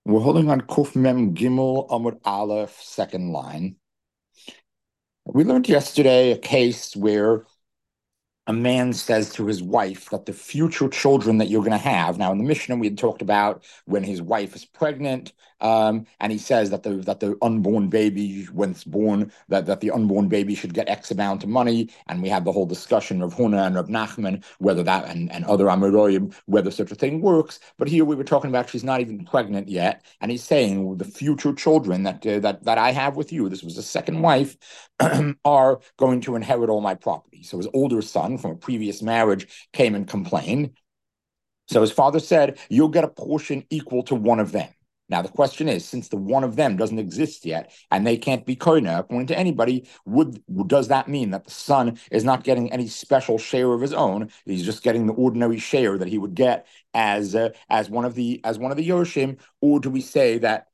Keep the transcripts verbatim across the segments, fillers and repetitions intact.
We're holding on Kuf Mem Gimel Amud Aleph, second line. We learned yesterday a case where a man says to his wife that the future children that you're going to have. Now, in the Mishnah, we had talked about when his wife is pregnant, um, and he says that the that the unborn baby, when it's born, that, that the unborn baby should get X amount of money. And we had the whole discussion of Huna and Rav Nachman, whether that and, and other Amoraim, whether such a thing works. But here we were talking about she's not even pregnant yet, and he's saying the future children that uh, that that I have with you. This was the second wife. Are going to inherit all my property. So his older son from a previous marriage came and complained. So his father said, you'll get a portion equal to one of them. Now, the question is, since the one of them doesn't exist yet and they can't be koina, according to anybody, would does that mean that the son is not getting any special share of his own? He's just getting the ordinary share that he would get as uh, as one of the as one of the Yoshim, or do we say that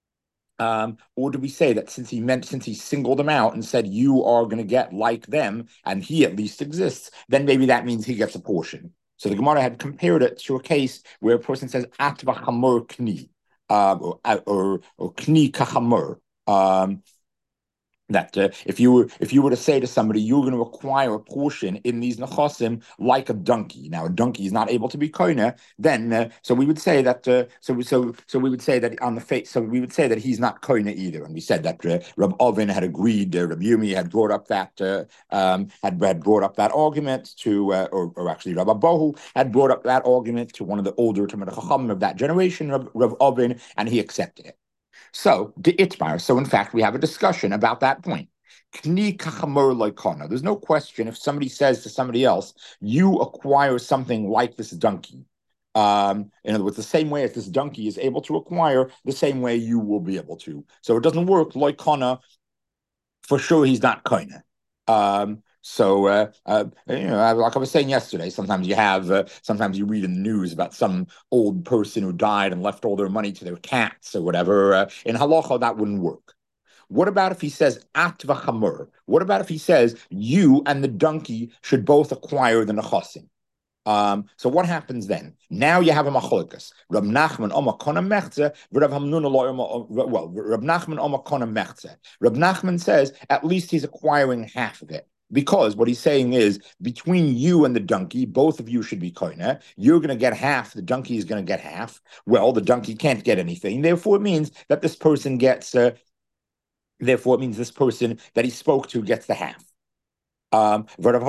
um, or do we say that since he meant, since he singled them out and said, you are going to get like them, and he at least exists, then maybe that means he gets a portion. So the Gemara had compared it to a case where a person says, Atva chamor kni, uh, or, or, or kni kachamor. Um, that uh, if you were if you were to say to somebody you're going to acquire a portion in these nechasim like a donkey. Now a donkey is not able to be koine, then uh, so we would say that uh, so so so we would say that on the face so we would say that he's not koine either. And we said that uh, Rab Ovin had agreed, uh, Rab Yumi had brought up that uh, um, had, had brought up that argument to uh, or, or actually Rab Abahu had brought up that argument to one of the older Talmid Chacham of that generation, Rab, Rab Ovin, and he accepted it. So, the Itmar, so in fact, we have a discussion about that point. Kni kachamor loikana. There's no question if somebody says to somebody else, you acquire something like this donkey. Um, in other words, the same way as this donkey is able to acquire, the same way you will be able to. So it doesn't work loikana. For sure, he's not koine. Um, so, uh, uh, you know, like I was saying yesterday, sometimes you have, uh, sometimes you read in the news about some old person who died and left all their money to their cats or whatever. Uh, in halacha, that wouldn't work. What about if he says at v'chamur? What about if he says you and the donkey should both acquire the nechasim? Um, so what happens then? Now you have a machlokas. Rab Nachman Omar Kona Mechze, Rab Hamnuna well, Rab Nachman Omar Kona Mechze. Rab Nachman says at least he's acquiring half of it. Because what he's saying is between you and the donkey, both of you should be koine. You're going to get half. The donkey is going to get half. Well, the donkey can't get anything. Therefore, it means that this person gets. Uh, therefore, it means this person that he spoke to gets the half. Um, Rav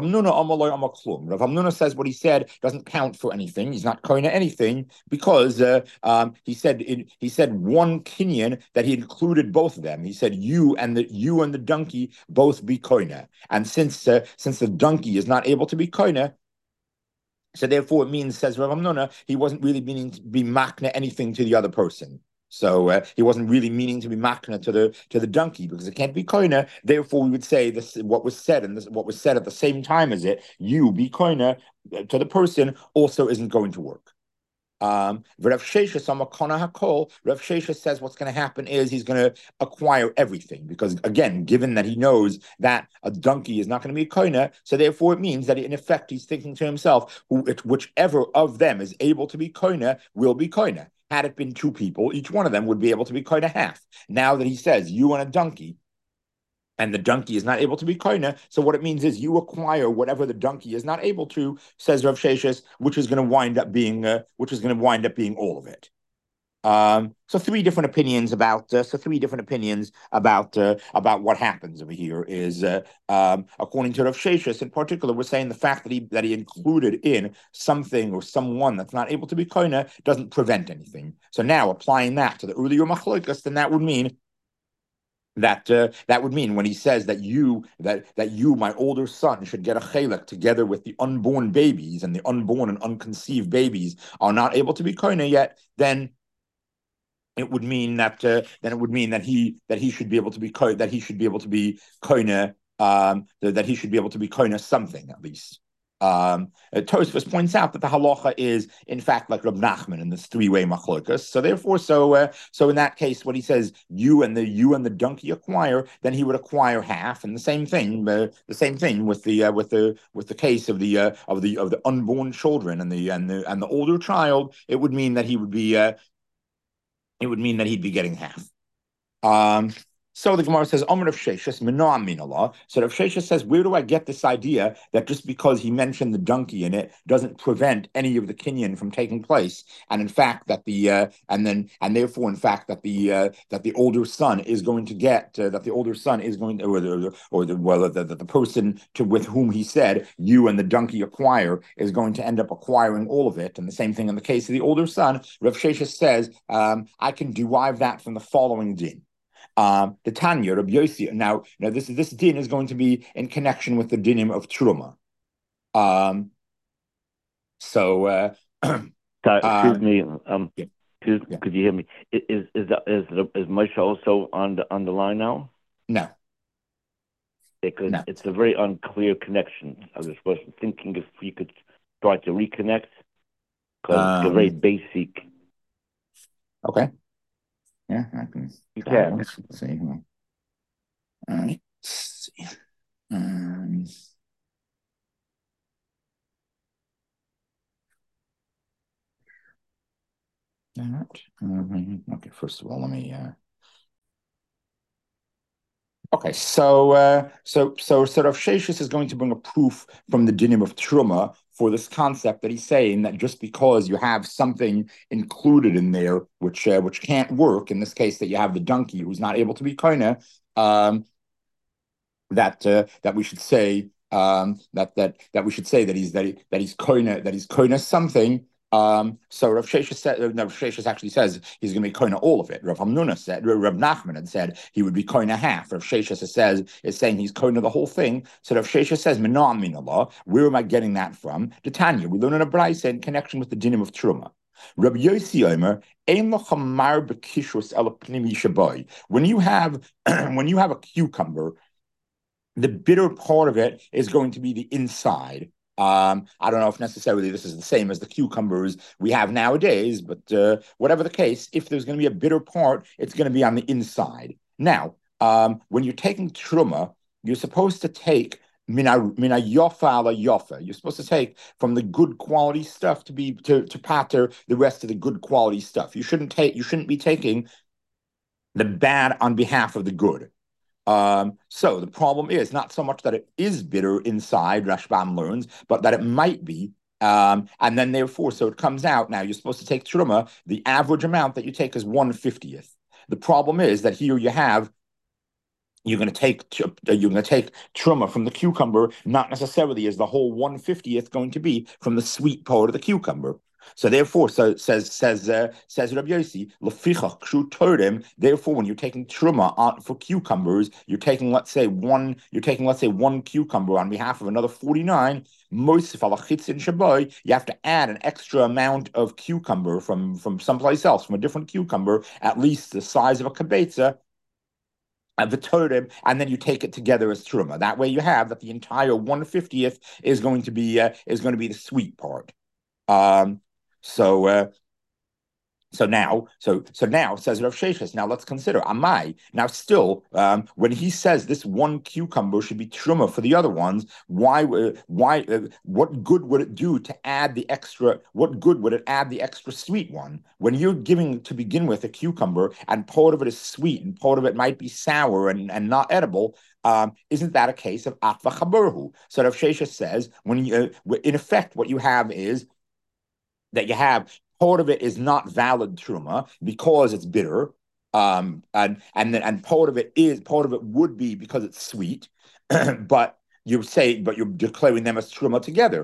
Hamnuna says what he said doesn't count for anything. He's not koine anything because uh, um, he said it, he said one kinyan that he included both of them. He said you and the you and the donkey both be koine, and since uh, since the donkey is not able to be koine, so therefore it means, says Rav Hamnuna, he wasn't really meaning to be makna anything to the other person. So uh, he wasn't really meaning to be makna to the to the donkey because it can't be koina. Therefore, we would say this: what was said and this, what was said at the same time as it, you be koina to the person, also isn't going to work. Um, Rav Shesha Samakona Hakol. Rav Shesha says what's going to happen is he's going to acquire everything because, again, given that he knows that a donkey is not going to be a koina, so therefore it means that in effect he's thinking to himself, who, whichever of them is able to be koina will be koina. Had it been two people, each one of them would be able to be koina half. Now that he says you and a donkey, and the donkey is not able to be koine. So what it means is you acquire whatever the donkey is not able to, says Rav Sheshes, which is going to wind up being, uh, which is going to wind up being all of it. Um, so three different opinions about uh, so three different opinions about uh, about what happens over here is uh, um, according to Rav Sheshes in particular, we're saying the fact that he that he included in something or someone that's not able to be koine doesn't prevent anything. So now applying that to the earlier machlokas, then that would mean that uh, that would mean when he says that you that that you, my older son, should get a chelek together with the unborn babies, and the unborn and unconceived babies are not able to be koine yet, then it would mean that uh, then it would mean that he that he should be able to be ko- that he should be able to be koine um, that he should be able to be koine something at least. Um, uh, Tosfos points out that the halacha is, in fact, like Rab Nachman in this three-way machlokas. So therefore, so uh, so in that case, when he says you and the you and the donkey acquire, then he would acquire half, and the same thing, uh, the same thing with the uh, with the with the case of the uh, of the of the unborn children and the and the and the older child. It would mean that he would be uh, it would mean that he'd be getting half. Um, so the Gemara says, Omer of Sheshes, Minoam Minallah. So Rav Sheshes says, where do I get this idea that just because he mentioned the donkey in it doesn't prevent any of the kinyan from taking place? And in fact, that the uh, and then and therefore, in fact, that the uh, that the older son is going to get uh, that the older son is going to, or the or the well the, the, the person to with whom he said you and the donkey acquire is going to end up acquiring all of it. And the same thing in the case of the older son. Rav Sheshes says, um, I can derive that from the following din. Um, the Tanya, Rabbi Yossi. Now, now this this din is going to be in connection with the dinim of truma. Um, so, uh, Sorry, excuse um, me. Um, yeah, excuse, yeah, could you hear me? I- Is is that is is Moshe also on the on the line now? no, Because no. it's a very unclear connection. I was was thinking if we could try to reconnect, because it's a very Um, basic. okay, yeah, I can You try. can. Let's see. All right, let's see. Um, that. Um, okay, first of all, let me. Uh, Okay, so uh, so so sort of Sheshis is going to bring a proof from the dinim of truma for this concept that he's saying that just because you have something included in there which uh, which can't work, in this case that you have the donkey who's not able to be koina, um, that uh, that we should say um, that that that we should say that he's that he, that he's koina that he's koina something. Um, so Rav Sheshes said, uh, no, Rav Sheshes actually says he's going to be koina all of it. Rav Hamnuna said, Rav Nachman had said he would be koina half. Rav Sheshes says is saying he's koina the whole thing. So Rav Sheshes says, "Menam min Allah." Where am I getting that from? The Tanya. We learn in a brayse in connection with the dinim of truma. Rabbi Yossi Omer, Ein lachamar bekishrus ela pnimi shabai. When you have when you have a cucumber, the bitter part of it is going to be the inside. Um, I don't know if necessarily this is the same as the cucumbers we have nowadays, but uh, whatever the case, if there's going to be a bitter part, it's going to be on the inside. Now, um, when you're taking truma, you're supposed to take mina mina yofa ala yofa. You're supposed to take from the good quality stuff to be to to patter the rest of the good quality stuff. You shouldn't take you shouldn't be taking the bad on behalf of the good. Um, so the problem is not so much that it is bitter inside, Rashbam learns, but that it might be. Um, and then therefore, so it comes out now, you're supposed to take truma, the average amount that you take is one fiftieth. The problem is that here you have you're going to take you're going to take truma from the cucumber, not necessarily is the whole one fiftieth going to be from the sweet part of the cucumber. So therefore, so says says uh, says Rabbi Yossi, lefichach kshu torim. Therefore, when you're taking truma on, for cucumbers, you're taking let's say one you're taking let's say one cucumber on behalf of another forty-nine. Mosif alachitzin shaboy. You have to add an extra amount of cucumber from from someplace else, from a different cucumber, at least the size of a kibetza, the totem, and then you take it together as truma. That way, you have that the entire one fiftieth is going to be uh, is going to be the sweet part. Um, so uh, so now, so so now says Rav Sheshes. Now let's consider Amai. Now still, um, when he says this one cucumber should be truma for the other ones, why? Uh, why? Uh, what good would it do to add the extra? What good would it add the extra sweet one when you're giving to begin with a cucumber and part of it is sweet and part of it might be sour and, and not edible? Um, isn't that a case of atva chaburhu? So Rav Sheshes says when you, uh, in effect, what you have is that you have part of it is not valid truma because it's bitter, um, and and then and part of it is part of it would be because it's sweet, but you say but you're declaring them as truma together,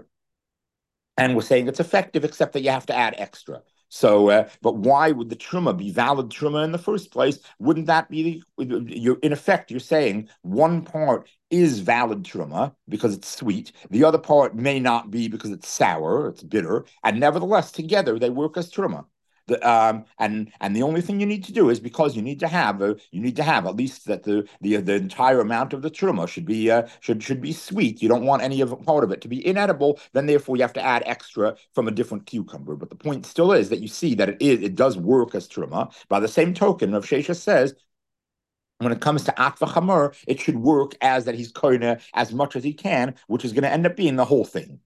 and we're saying it's effective, except that you have to add extra. So, uh, but why would the truma be valid truma in the first place? Wouldn't that be the, you're in effect, you're saying one part is valid truma because it's sweet. The other part may not be because it's sour, it's bitter, and nevertheless, together they work as truma. The, um, and and the only thing you need to do is because you need to have a, you need to have at least that the the the entire amount of the truma should be uh, should should be sweet. You don't want any of part of it to be inedible. Then therefore you have to add extra from a different cucumber. But the point still is that you see that it is it does work as truma. By the same token, Rav Shesha says when it comes to Atva Chamor, it should work as that he's koine as much as he can, which is going to end up being the whole thing.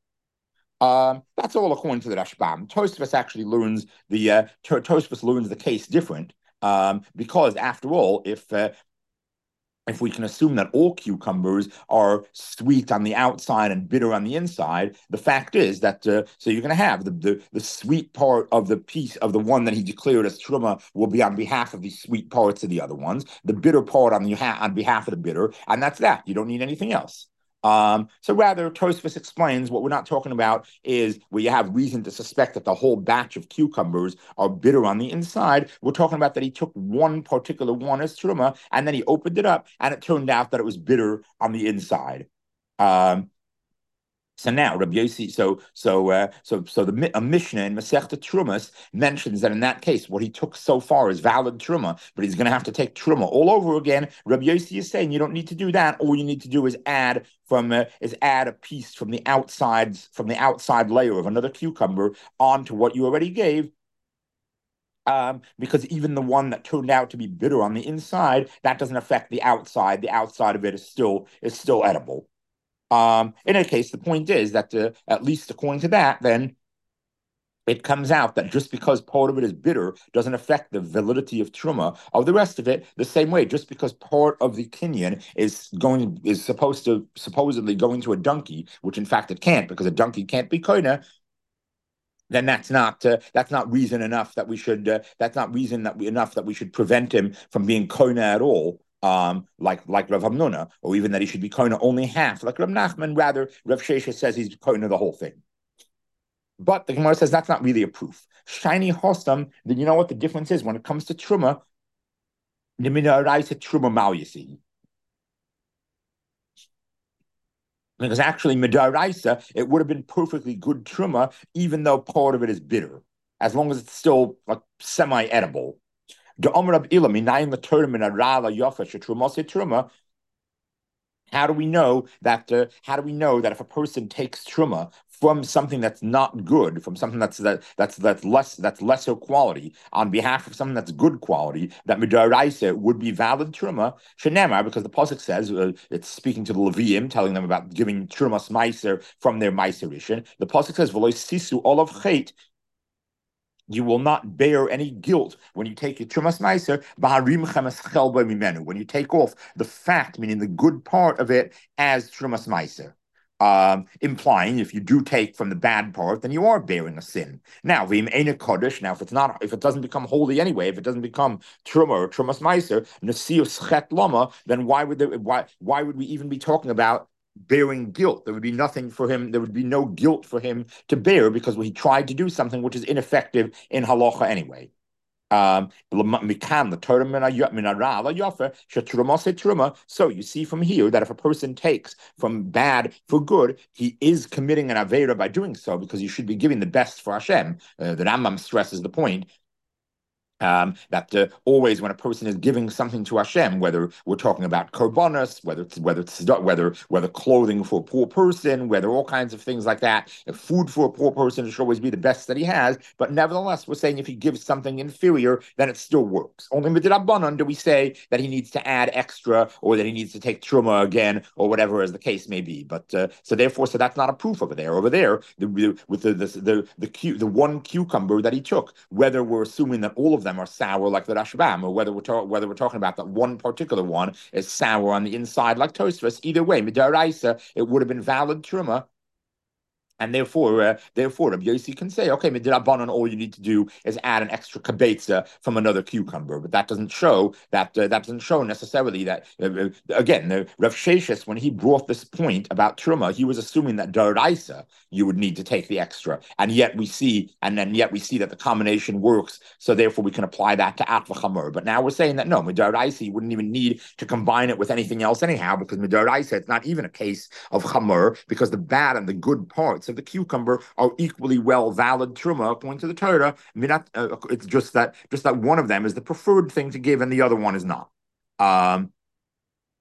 Um, that's all according to the Rashbam. Tosfos actually learns the uh, Tosfos learns the case different. Um, because after all, if uh, if we can assume that all cucumbers are sweet on the outside and bitter on the inside, the fact is that uh, so you're going to have the, the the sweet part of the piece of the one that he declared as truma will be on behalf of the sweet parts of the other ones, the bitter part on the on behalf of the bitter, and that's that. You don't need anything else. Um, so rather, Tosfos explains what we're not talking about is where you have reason to suspect that the whole batch of cucumbers are bitter on the inside. We're talking about that he took one particular one as truma, and then he opened it up, and it turned out that it was bitter on the inside. Um, so now Rabbi Yossi, so so uh, so so the a Mishnah in Masechta Trumas mentions that in that case, what he took so far is valid truma, but he's going to have to take truma all over again. Rabbi Yossi is saying you don't need to do that. All you need to do is add from uh, is add a piece from the outside from the outside layer of another cucumber onto what you already gave. Um, because even the one that turned out to be bitter on the inside, that doesn't affect the outside. The outside of it is still is still edible. Um, in any case, the point is that uh, at least according to that, then it comes out that just because part of it is bitter doesn't affect the validity of truma of the rest of it. The same way, just because part of the kinyan is going is supposed to supposedly going to a donkey, which in fact it can't because a donkey can't be koina, then that's not uh, that's not reason enough that we should uh, that's not reason that we enough that we should prevent him from being koina at all. Um, like like Rav Hamnuna, or even that he should be koina only half, like Rav Nachman. Rather, Rav Shesha says he's koina the whole thing. But the Gemara says that's not really a proof. Shiny Hostam, then you know what the difference is when it comes to truma. The minarais truma mal yisi. Because actually, midaraisa, it would have been perfectly good truma, even though part of it is bitter, as long as it's still like semi-edible. How do we know that? Uh, how do we know that if a person takes truma from something that's not good, from something that's that that's that's less that's lesser quality, on behalf of something that's good quality, that midaraisa would be valid truma? Shenema, because the pasuk says uh, it's speaking to the Leviim, telling them about giving trumas meiser from their meiser rishon. The pasuk says v'lo sisu olav chait. You will not bear any guilt when you take your trumas meiser. When you take off the fat, meaning the good part of it, as trumas meiser, um, implying if you do take from the bad part, then you are bearing a sin. Now, v'im ena kodesh. Now, if it's not, if it doesn't become holy anyway, if it doesn't become truma or trumas meiser, nesius chet lama, then why would there, why why would we even be talking about bearing guilt? There would be nothing for him. There would be no guilt for him to bear because he tried to do something which is ineffective in halacha anyway. Um, the Torah. So you see from here that if a person takes from bad for good, he is committing an avera by doing so because you should be giving the best for Hashem. Uh, the Rambam stresses the point. Um, that uh, always when a person is giving something to Hashem, whether we're talking about korbanos, whether it's whether it's whether whether clothing for a poor person, whether all kinds of things like that, if food for a poor person, it should always be the best that he has. But nevertheless, we're saying if he gives something inferior, then it still works. Only midrabanan do we say that he needs to add extra, or that he needs to take truma again, or whatever as the case may be. But uh, so therefore, so that's not a proof over there. Over there, the, the, with the the the the, the, the one cucumber that he took, whether we're assuming that all of them are sour like the Rashbam, or whether we're ta- whether we're talking about that one particular one is sour on the inside like Tosfos. Either way, midaraisa, it would have been valid truma. And therefore, uh, therefore, Rabbi Yossi can say, okay, midrabanan, all you need to do is add an extra kabetza from another cucumber. But that doesn't show that uh, that doesn't show necessarily that. Uh, again, the Rav Sheshes, when he brought this point about truma, he was assuming that daraisa you would need to take the extra, and yet we see, and then yet we see that the combination works. So therefore, we can apply that to atva chamor. But now we're saying that no, midaraisa you wouldn't even need to combine it with anything else anyhow, because midaraisa it's not even a case of chamor because the bad and the good parts of the cucumber are equally well valid truma according to the Torah. I mean, not, uh, it's just that just that one of them is the preferred thing to give and the other one is not. Um,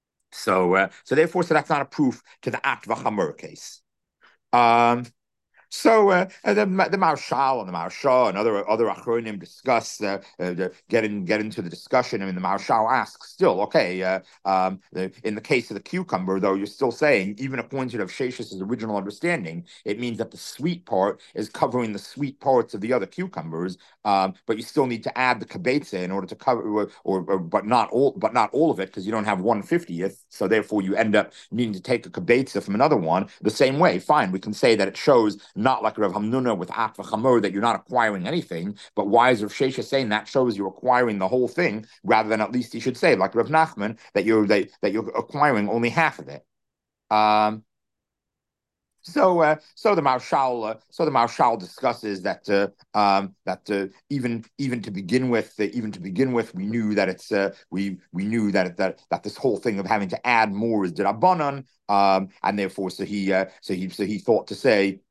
so uh, so therefore, so that's not a proof to the atva chamor case. Um, So uh, the the Marshal and the Marshal and other other Achronim discuss uh, uh, the, get in get into the discussion. I mean, the Marshal asks still, okay, uh, um, the, in the case of the cucumber, though, you're still saying even according to Shesh's original understanding, it means that the sweet part is covering the sweet parts of the other cucumbers, um, but you still need to add the kabetza in order to cover, or, or, or but not all, but not all of it because you don't have one fiftieth. So therefore, you end up needing to take a kabetza from another one. The same way, fine, we can say that it shows. Not like Rav Hamnuna with At v'Chamor that you're not acquiring anything, but why is Rav Shesha saying that shows you're acquiring the whole thing rather than at least he should say like Rav Nachman that you're that, that you're acquiring only half of it. Um, so, uh, so the Marshal, uh, so the Marshal discusses that uh, um, that uh, even even to begin with, uh, even to begin with, we knew that it's uh, we we knew that that that this whole thing of having to add more is D'Rabbanan, um, and therefore, so he uh, so he so he thought to say.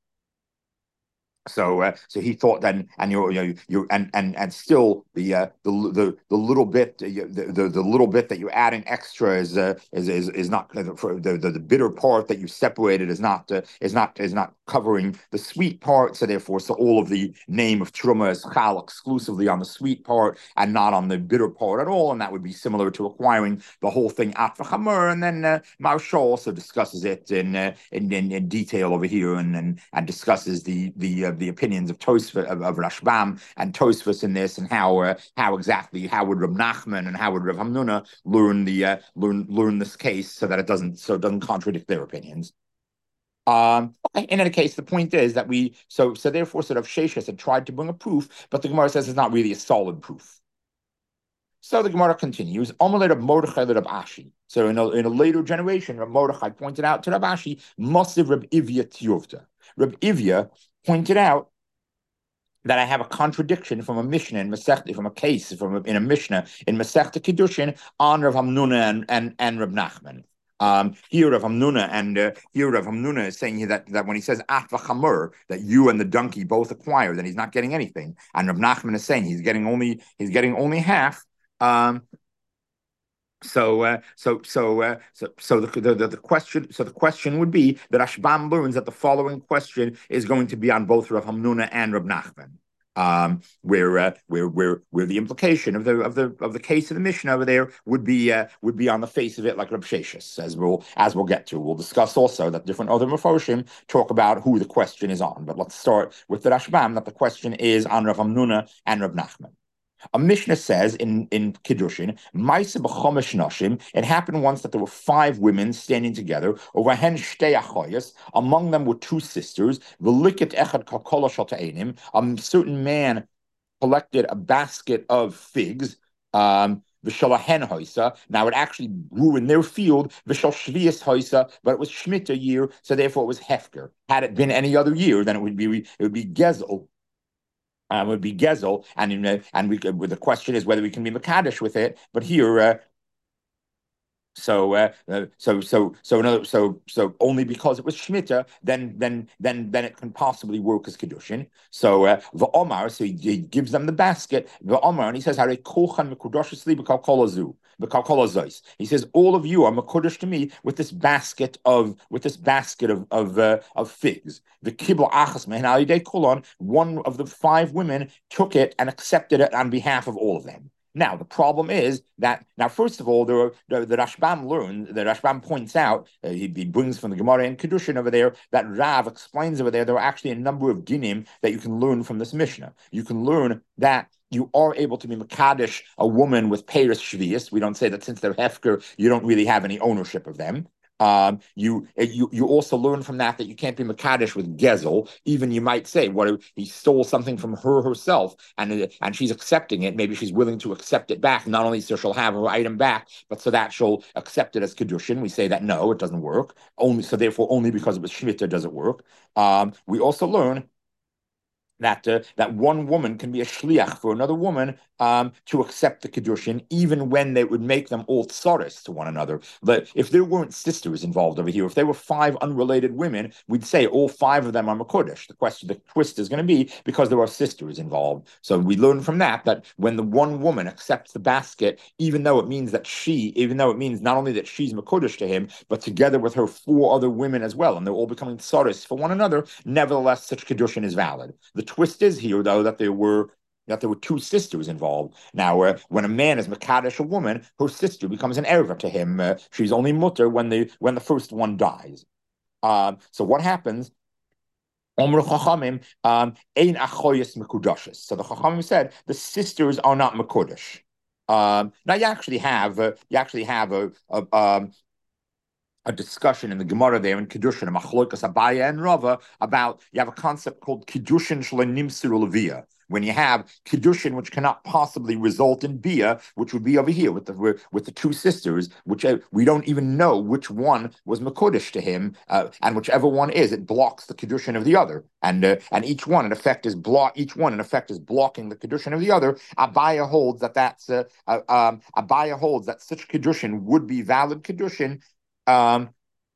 So, uh, so he thought then, and you're, you know, you and and and still the uh, the the the little bit, the, the the little bit that you're adding extra is uh, is is is not the, the the bitter part that you separated is not uh, is not is not covering the sweet part. So therefore, so all of the name of truma is chal exclusively on the sweet part and not on the bitter part at all, and that would be similar to acquiring the whole thing at v'chamor. And then uh, Marshal also discusses it in, uh, in in in detail over here, and and, and discusses the the uh, the opinions of Tosfos of, of Rashbam and Tosfos in this, and how uh, how exactly how would Rav Nachman and how would Rav Hamnuna learn the uh, learn learn this case so that it doesn't so it doesn't contradict their opinions. Um, okay. In any case, the point is that we so so therefore sort of Sheshes had tried to bring a proof, but the Gemara says it's not really a solid proof. So the Gemara continues, Omelet of Mordechai Rab Ashi. So in a, in a later generation, Rab Mordechai pointed out to Rab Ashi, Masiv Rab Ivya Tiyuvta. Rab Ivya pointed out that I have a contradiction from a Mishnah in Masechta, from a case from a, in a Mishnah in Masechta Kiddushin on Rav Hamnuna and, and, and Rav Nachman. Um, here Rav Hamnuna and uh, here Rav Hamnuna is saying that that when he says At v'Chamor, that you and the donkey both acquire, then he's not getting anything. And Rav Nachman is saying he's getting only he's getting only half. Um, so, uh, so, so, uh, so, so the, the the question, so the question would be that Rashbam learns that the following question is going to be on both Rav Hamnuna and Rav Nachman, um, where, uh, where, where, where the implication of the of the of the case of the Mishnah over there would be uh, would be on the face of it like Rav Sheshes, as we'll as we'll get to. We'll discuss also that different other Mefarshim talk about who the question is on, but let's start with the Rashbam that the question is on Rav Hamnuna and Rav Nachman. A Mishnah says in, in Kiddushin, it happened once that there were five women standing together, among them were two sisters, a certain man collected a basket of figs, um, now it actually grew in their field, but it was Shemitah year, so therefore it was Hefker. Had it been any other year, then it would be it would be Gezel. Um, would be Gezel, and in, uh, and we could, well, the question is whether we can be Makadosh with it. But here, uh, so uh, uh, so so so no so so only because it was Shemitah, then then then then it can possibly work as Kiddushin. So uh, the Omar, so he, he gives them the basket, the Omar, and he says, "Hare kochan mekudashesli b'kal kolazu." He says, all of you are makodesh to me with this basket of with this basket of of, uh, of figs. The kibla achas mehen alidei kolon. One of the five women took it and accepted it on behalf of all of them. Now the problem is that now first of all, there are, the, the Rashbam learns the Rashbam points out uh, he, he brings from the Gemara and Kiddushin over there that Rav explains over there there are actually a number of dinim that you can learn from this Mishnah. You can learn that you are able to be Makadosh a woman with Peiros Shvius. We don't say that since they're Hefker, you don't really have any ownership of them. Um, you you you also learn from that that you can't be Makadosh with Gezel. Even you might say, what he stole something from her herself, and and she's accepting it. Maybe she's willing to accept it back. Not only so she'll have her item back, but so that she'll accept it as Kiddushin. We say that no, it doesn't work. Only so therefore, only because it was Shemitah does it work. Um, we also learn that uh, that one woman can be a shliach for another woman um, to accept the kedushin, even when they would make them all tsaris to one another. But if there weren't sisters involved over here, if there were five unrelated women, we'd say all five of them are makodesh. The question, the twist is going to be because there are sisters involved. So we learn from that that when the one woman accepts the basket, even though it means that she, even though it means not only that she's makodesh to him, but together with her four other women as well, and they're all becoming tsaris for one another, nevertheless, such kedushin is valid. The twist is here, though, that there were that there were two sisters involved. Now, uh, when a man is mekadesh a woman, her sister becomes an erva to him. Uh, she's only mutter when the when the first one dies. Um, so what happens? Omru Chachamim um, ein achoyes mekudashes. So the Chachamim said the sisters are not mekudash. Um, now you actually have uh, you actually have a, a um, a discussion in the Gemara there in Kiddushin, a Machlokas Abaya and Rava, about you have a concept called Kiddushin Shlenimsiru Levia. When you have Kiddushin, which cannot possibly result in Bia, which would be over here with the with the two sisters, which uh, we don't even know which one was Makodesh to him, uh, and whichever one is, it blocks the Kiddushin of the other, and uh, and each one in effect is block each one in effect is blocking the Kiddushin of the other. Abaya holds that that's uh, uh, um, Abaya holds that such Kiddushin would be valid Kiddushin. Um,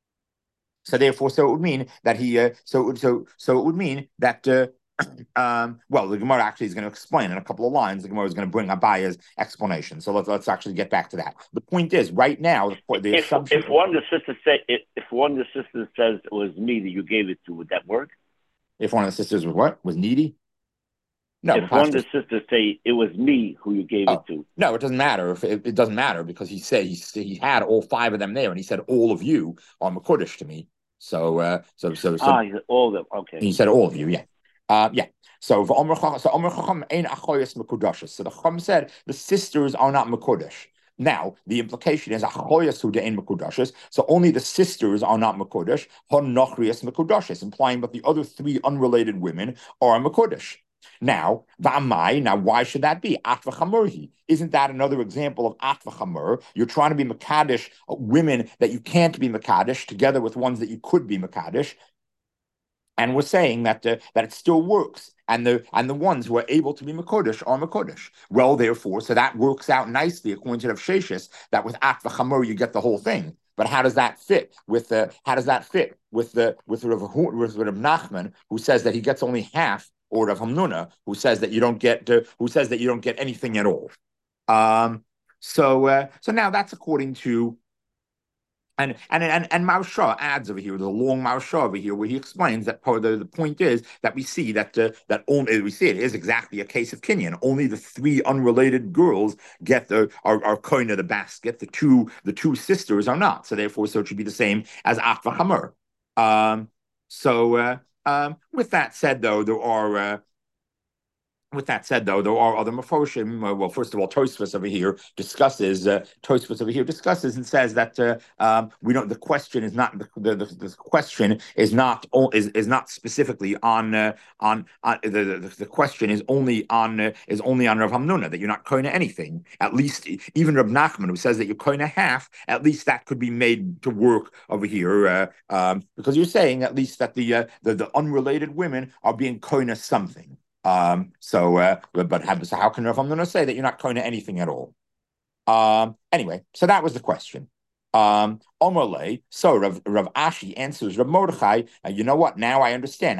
so therefore, so it would mean that he, uh, so so so it would mean that, uh, um, well, the Gemara actually is going to explain in a couple of lines. The Gemara is going to bring Abaya's explanation. So let's let's actually get back to that. The point is, right now, the, the if assumption. If one of the sisters say, if, if one of the sisters says it was me that you gave it to, would that work? If one of the sisters was what was needy. No, if one of the sisters say it was me who you gave oh, it to, no, it doesn't matter. If it, it doesn't matter because he said he he had all five of them there, and he said all of you are Makodesh to me. So, uh, so, so, so, ah, he said all of them. Okay, he said all of you, yeah, uh, yeah. So, so Omer Chacham ein achoyes mekudashes. So the Chacham said the sisters are not Makodesh. Now, the implication is achoyes hu de'ein mekudashes. So only the sisters are not Makodesh. Hon nochrias mekudashes, implying that the other three unrelated women are Makodesh. Now, v'amai. Now, why should that be? Atvachamurhi. Isn't that another example of atvachamur? You're trying to be makadesh women that you can't be makadesh together with ones that you could be makadesh, and we're saying that uh, that it still works, and the and the ones who are able to be makodesh are makodesh. Well, therefore, so that works out nicely according to Rav Sheshes that with atvachamur you get the whole thing. But how does that fit with the? How does that fit with the with Rav, with Rav Nachman, who says that he gets only half? Or Rav Hamnuna, who says that you don't get uh, who says that you don't get anything at all. Um, so uh, so now that's according to and and and and Marsha adds over here. There's a long Marsha over here where he explains that part of the, the point is that we see that uh, that only we see it is exactly a case of Kinyan. Only the three unrelated girls get the are are coin of the basket. The two the two sisters are not. So therefore, so it should be the same as Atva Hamur. Um, so. Uh, Um, with that said, though, there are. Uh, with that said, though, there are other mafoshim. Uh, well, first of all, Tosfos over here discusses. Uh, Tosfos over here discusses and says that uh, um, we don't. The question is not the the, the, the question is not is is not specifically on uh, on, on the, the the question is only on uh, is only on Rav Hamnuna that you're not koina anything. At least even Rav Nachman, who says that you're koina half, at least that could be made to work over here uh, um, because you're saying at least that the uh, the the unrelated women are being koina something. Um, so, uh, but how, so how can if I'm going to say that you're not going to anything at all? Um, anyway, so that was the question. Um, Omerle, so Rav, Rav Ashi answers Rav Mordechai. Uh, you know what? Now I understand.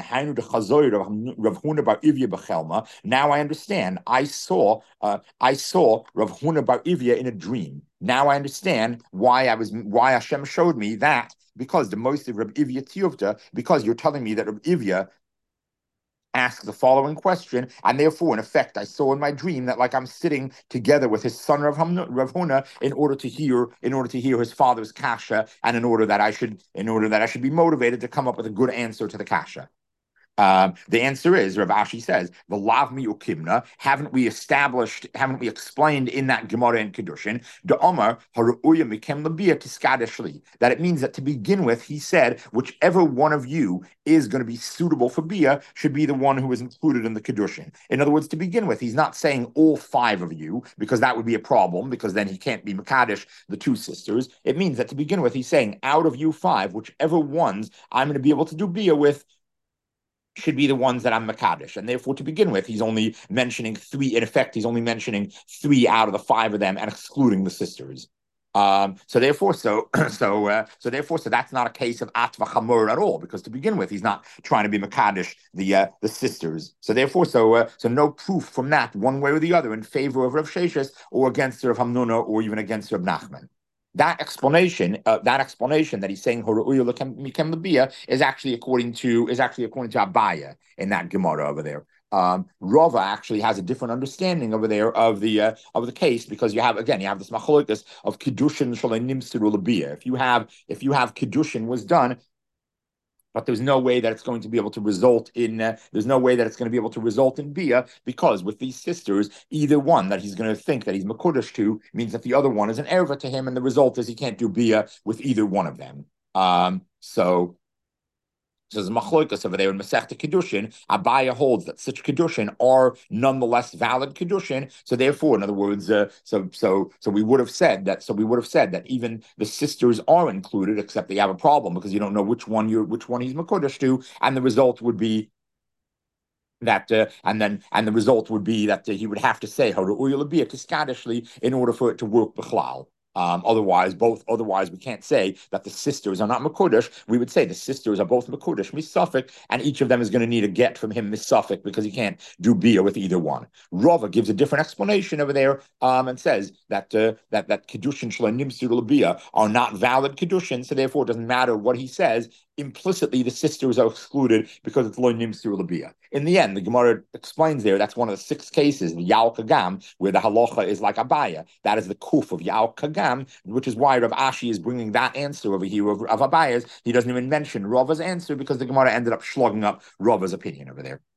Rav Huna bar Ivya b'chelma. Now I understand. I saw, uh, I saw Rav Huna bar Ivya in a dream. Now I understand why I was, why Hashem showed me that because the most of Rav Ivya Tiyuvta, because you're telling me that Rav Ivya ask the following question, and therefore, in effect, I saw in my dream that like I'm sitting together with his son Rav Huna in order to hear, in order to hear his father's kasha, and in order that I should, in order that I should be motivated to come up with a good answer to the kasha. Um, the answer is, Rav Ashi says, "V'lav mi ukimna." Haven't we established? Haven't we explained in that Gemara and Kiddushin the Omar haruya mikem labia tiskadeshli that it means that to begin with, he said, whichever one of you is going to be suitable for bia should be the one who is included in the Kiddushin. In other words, to begin with, he's not saying all five of you because that would be a problem because then he can't be makadesh the two sisters. It means that to begin with, he's saying out of you five, whichever ones I'm going to be able to do bia with. should be the ones that I'm Makadish. And therefore, to begin with, he's only mentioning three. In effect, he's only mentioning three out of the five of them and excluding the sisters. Um, so therefore, so so uh, so therefore, so that's not a case of atva chamor at all, because to begin with, he's not trying to be makadish the uh, the sisters. So therefore, so uh, so no proof from that one way or the other in favor of Rav Sheshes or against Rav Hamnuna or even against Rav Nachman. That explanation, uh, that explanation that he's saying is actually according to is actually according to Abaya in that Gemara over there. Um, Rava actually has a different understanding over there of the uh, of the case, because you have again you have this machlokas of kiddushin shalei nimsiru labia. If you have if you have kiddushin was done, but there's no way that it's going to be able to result in uh, there's no way that it's going to be able to result in bia, because with these sisters, either one that he's going to think that he's makudesh to means that the other one is an erva to him, and the result is he can't do bia with either one of them. Um, so. So there's machlokas over there in Masechta Kedushin. Abaya holds that such Kedushin are nonetheless valid Kedushin. So therefore, in other words, uh, so so so we would have said that. So we would have said that even the sisters are included, except they have a problem because you don't know which one you're which one he's makodesh to, and the result would be that, uh, and then and the result would be that uh, he would have to say Kiskadishly in order for it to work b'chlal. Um, otherwise, both otherwise we can't say that the sisters are not Makudish. We would say the sisters are both Makudish, Misafik, and each of them is going to need a get from him Misafik, because he can't do Bia with either one. Rava gives a different explanation over there um, and says that uh, that that Kedushin Shalanim Sirul Bia are not valid Kedushin, so therefore it doesn't matter what he says. Implicitly, the sisters are excluded because it's Lo Nimsir Labia. In the end, the Gemara explains there that's one of the six cases, the Yal Kagam, where the halacha is like Abaya. That is the kuf of Yal Kagam, which is why Rav Ashi is bringing that answer over here of, of Abaya's. He doesn't even mention Rava's answer because the Gemara ended up slugging up Rava's opinion over there.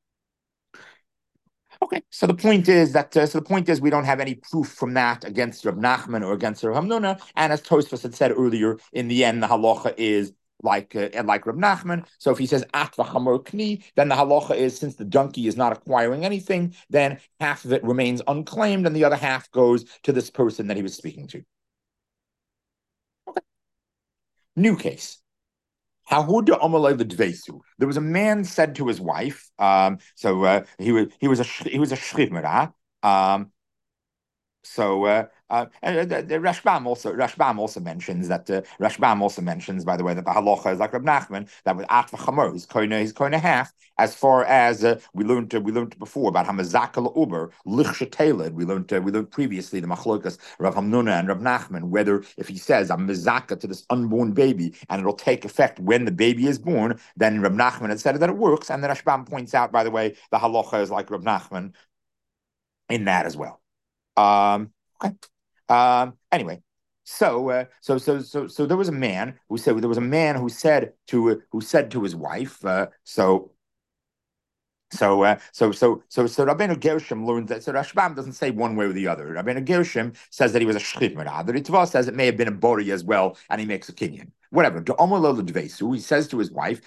Okay, so the point is that uh, so the point is we don't have any proof from that against Rav Nachman or against Rav Hamnuna, and as Tosfos had said earlier, in the end the halacha is like uh, and like Rab Nachman. So if he says atva chamor kni, then the halacha is, since the donkey is not acquiring anything, then half of it remains unclaimed and the other half goes to this person that he was speaking to. Okay. New case. There was a man said to his wife. Um, so uh, he was he was a he was a shrivmera. Um, so. Uh, Uh, and uh, Rashbam also Rashbam also mentions that uh, Rashbam also mentions, by the way, that the halacha is like Rab Nachman, that with atva chamor, he's koina he's koina half. As far as uh, we learned uh, we learned before about hamazakal uber lichsheteled, we learned uh, we learned previously the machlokas Rav Hamnuna and Rav Nachman, whether if he says I'm mezaka to this unborn baby and it'll take effect when the baby is born, then Rav Nachman had said that it works, and the Rashbam points out, by the way, the halacha is like Rav Nachman in that as well. Um, okay. Um, anyway, so uh, so so so so there was a man who said there was a man who said to uh, who said to his wife. Uh, so so uh, so so so so Rabbeinu Gershom learned that. So Rashbam doesn't say one way or the other. Rabbeinu Gershom says that he was a shchivmera. The Ritva says it may have been a bori as well, and he makes a kinyan. Whatever. He says to his wife,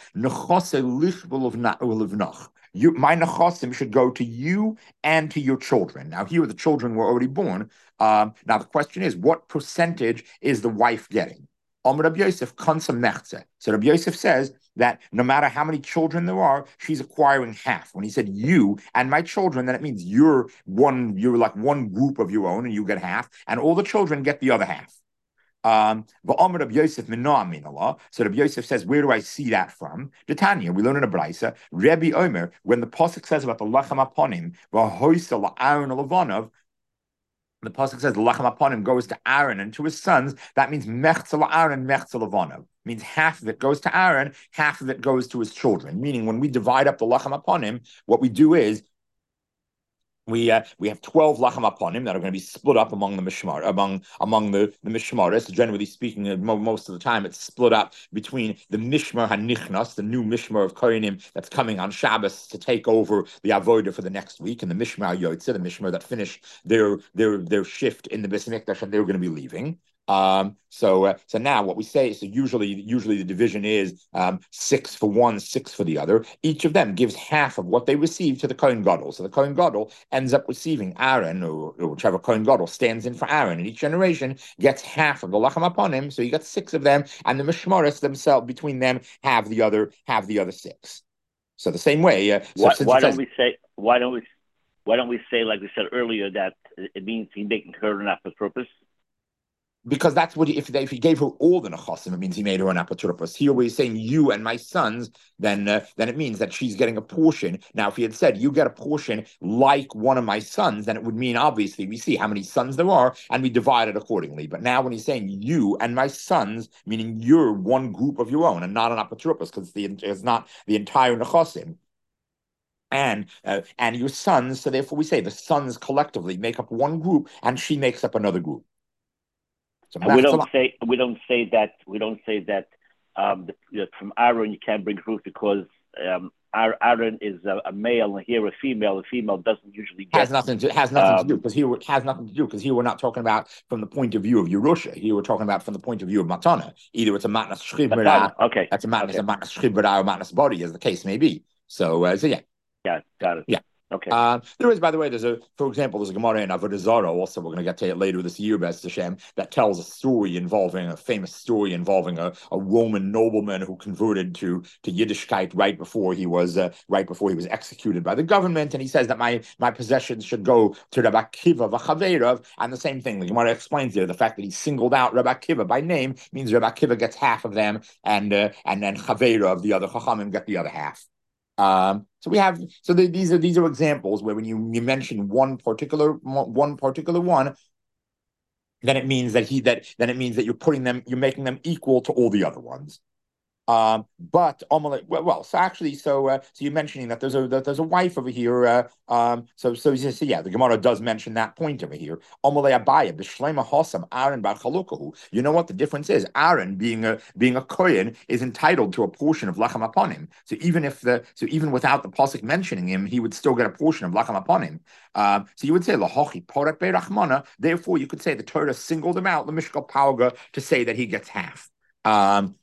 you, my nechasim should go to you and to your children. Now, here the children were already born. Um, now, the question is, what percentage is the wife getting? Amar Rabbi Yosef, kansa mechze. So Rabbi Yosef says that no matter how many children there are, she's acquiring half. When he said you and my children, then it means you're one, you're like one group of your own, and you get half, and all the children get the other half. Um, so Rabbi Yosef says, where do I see that from? The Tanya, we learn in a Braisa, Rabbi Omer, when the pasuk says about the lachem aponim, the pasuk says the lachem aponim goes to Aaron and to his sons. That means mechzel Aaron, mechzel Levanav. Means half of it goes to Aaron, half of it goes to his children. Meaning, when we divide up the lachem aponim, what we do is We uh, we have twelve lachem aponim that are going to be split up among the mishmar among among the the mishmaris. So generally speaking, most of the time it's split up between the mishmar hanichnas, the new mishmar of kohenim that's coming on Shabbos to take over the avodah for the next week, and the mishmar yotze, the mishmar that finished their their their shift in the Beis Mikdash and they're going to be leaving. Um, so, uh, so now what we say, so usually, usually the division is um, six for one, six for the other. Each of them gives half of what they receive to the Kohen Gadol. So the Kohen Gadol ends up receiving Aaron, or, or whichever Kohen Gadol stands in for Aaron, and each generation gets half of the lachem aponim. So you got six of them, and the mishmaris themselves, between them, have the other, have the other six. So the same way, uh, so Why, since why it don't says we say why don't we why don't we say like we said earlier that it means he's making her an apotropos? because that's what he, if they, if he gave her all the nechasim, it means he made her an apotropos. Here, we're saying you and my sons, then uh, then it means that she's getting a portion. Now, if he had said you get a portion like one of my sons, then it would mean obviously we see how many sons there are and we divide it accordingly. But now, when he's saying you and my sons, meaning you're one group of your own and not an apotropos, because it's, it's not the entire nechasim. And uh, and your sons, so therefore we say the sons collectively make up one group, and she makes up another group. So And we don't say we don't say that we don't say that um, the, you know, from Aaron you can't bring fruit because um, Aaron is a, a male and here a female. A female doesn't usually get has nothing to has nothing um, to do because here has nothing to do because here we're not talking about from the point of view of Yerusha. Here we're talking about from the point of view of Matana. Either it's a matnas shchibra, okay, that's a matnas okay. a matnas shchibra or matnas body, as the case may be. So uh, so yeah, yeah, got it. Yeah. Okay. Uh, there is, by the way, there's a, for example, there's a Gemara in Avodah Zarah, also we're going to get to it later this year, B'ez Hashem, that tells a story involving, a famous story involving a, a Roman nobleman who converted to, to Yiddishkeit right before he was, uh, right before he was executed by the government. And he says that my, my possessions should go to Rabbi Akiva v'Chaveirav. And the same thing, the Gemara explains here, the fact that he singled out Rabbi Akiva by name means Rabbi Akiva gets half of them and, uh, and then Chaveirav, the other Chachamim, get the other half. Um, so we have so the, these are these are examples where when you, you mention one particular one particular one, then it means that he that then it means that you're putting them you're making them equal to all the other ones. Um, but well, well, so actually, so uh, so you're mentioning that there's a that there's a wife over here. Uh, um, so so, so yeah, the Gemara does mention that point over here. Amalei Abaya b'shleima hosam Aaron bar chalukahu. You know what the difference is? Aaron, being a being a kohen, is entitled to a portion of lachem upon him. So even if the so even without the pasuk mentioning him, he would still get a portion of lachem upon him. Um, so you would say lahochi porat beirachmana. Therefore, you could say the Torah singled him out, the Mishkal Palga, to say that he gets half. Um,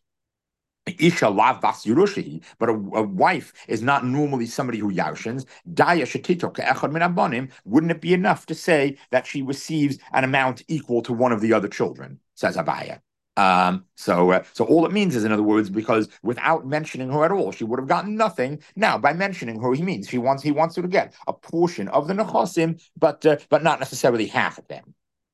Isha lav bas Yerushahi, but a, a wife is not normally somebody who yarshins. Daya shetito ke'echad min abanim. Wouldn't it be enough to say that she receives an amount equal to one of the other children? Says Abaya. Um, so, uh, so all it means is, in other words, because without mentioning her at all, she would have gotten nothing. Now, by mentioning her, he means he wants he wants her to get a portion of the nechasim, but uh, but not necessarily half of them.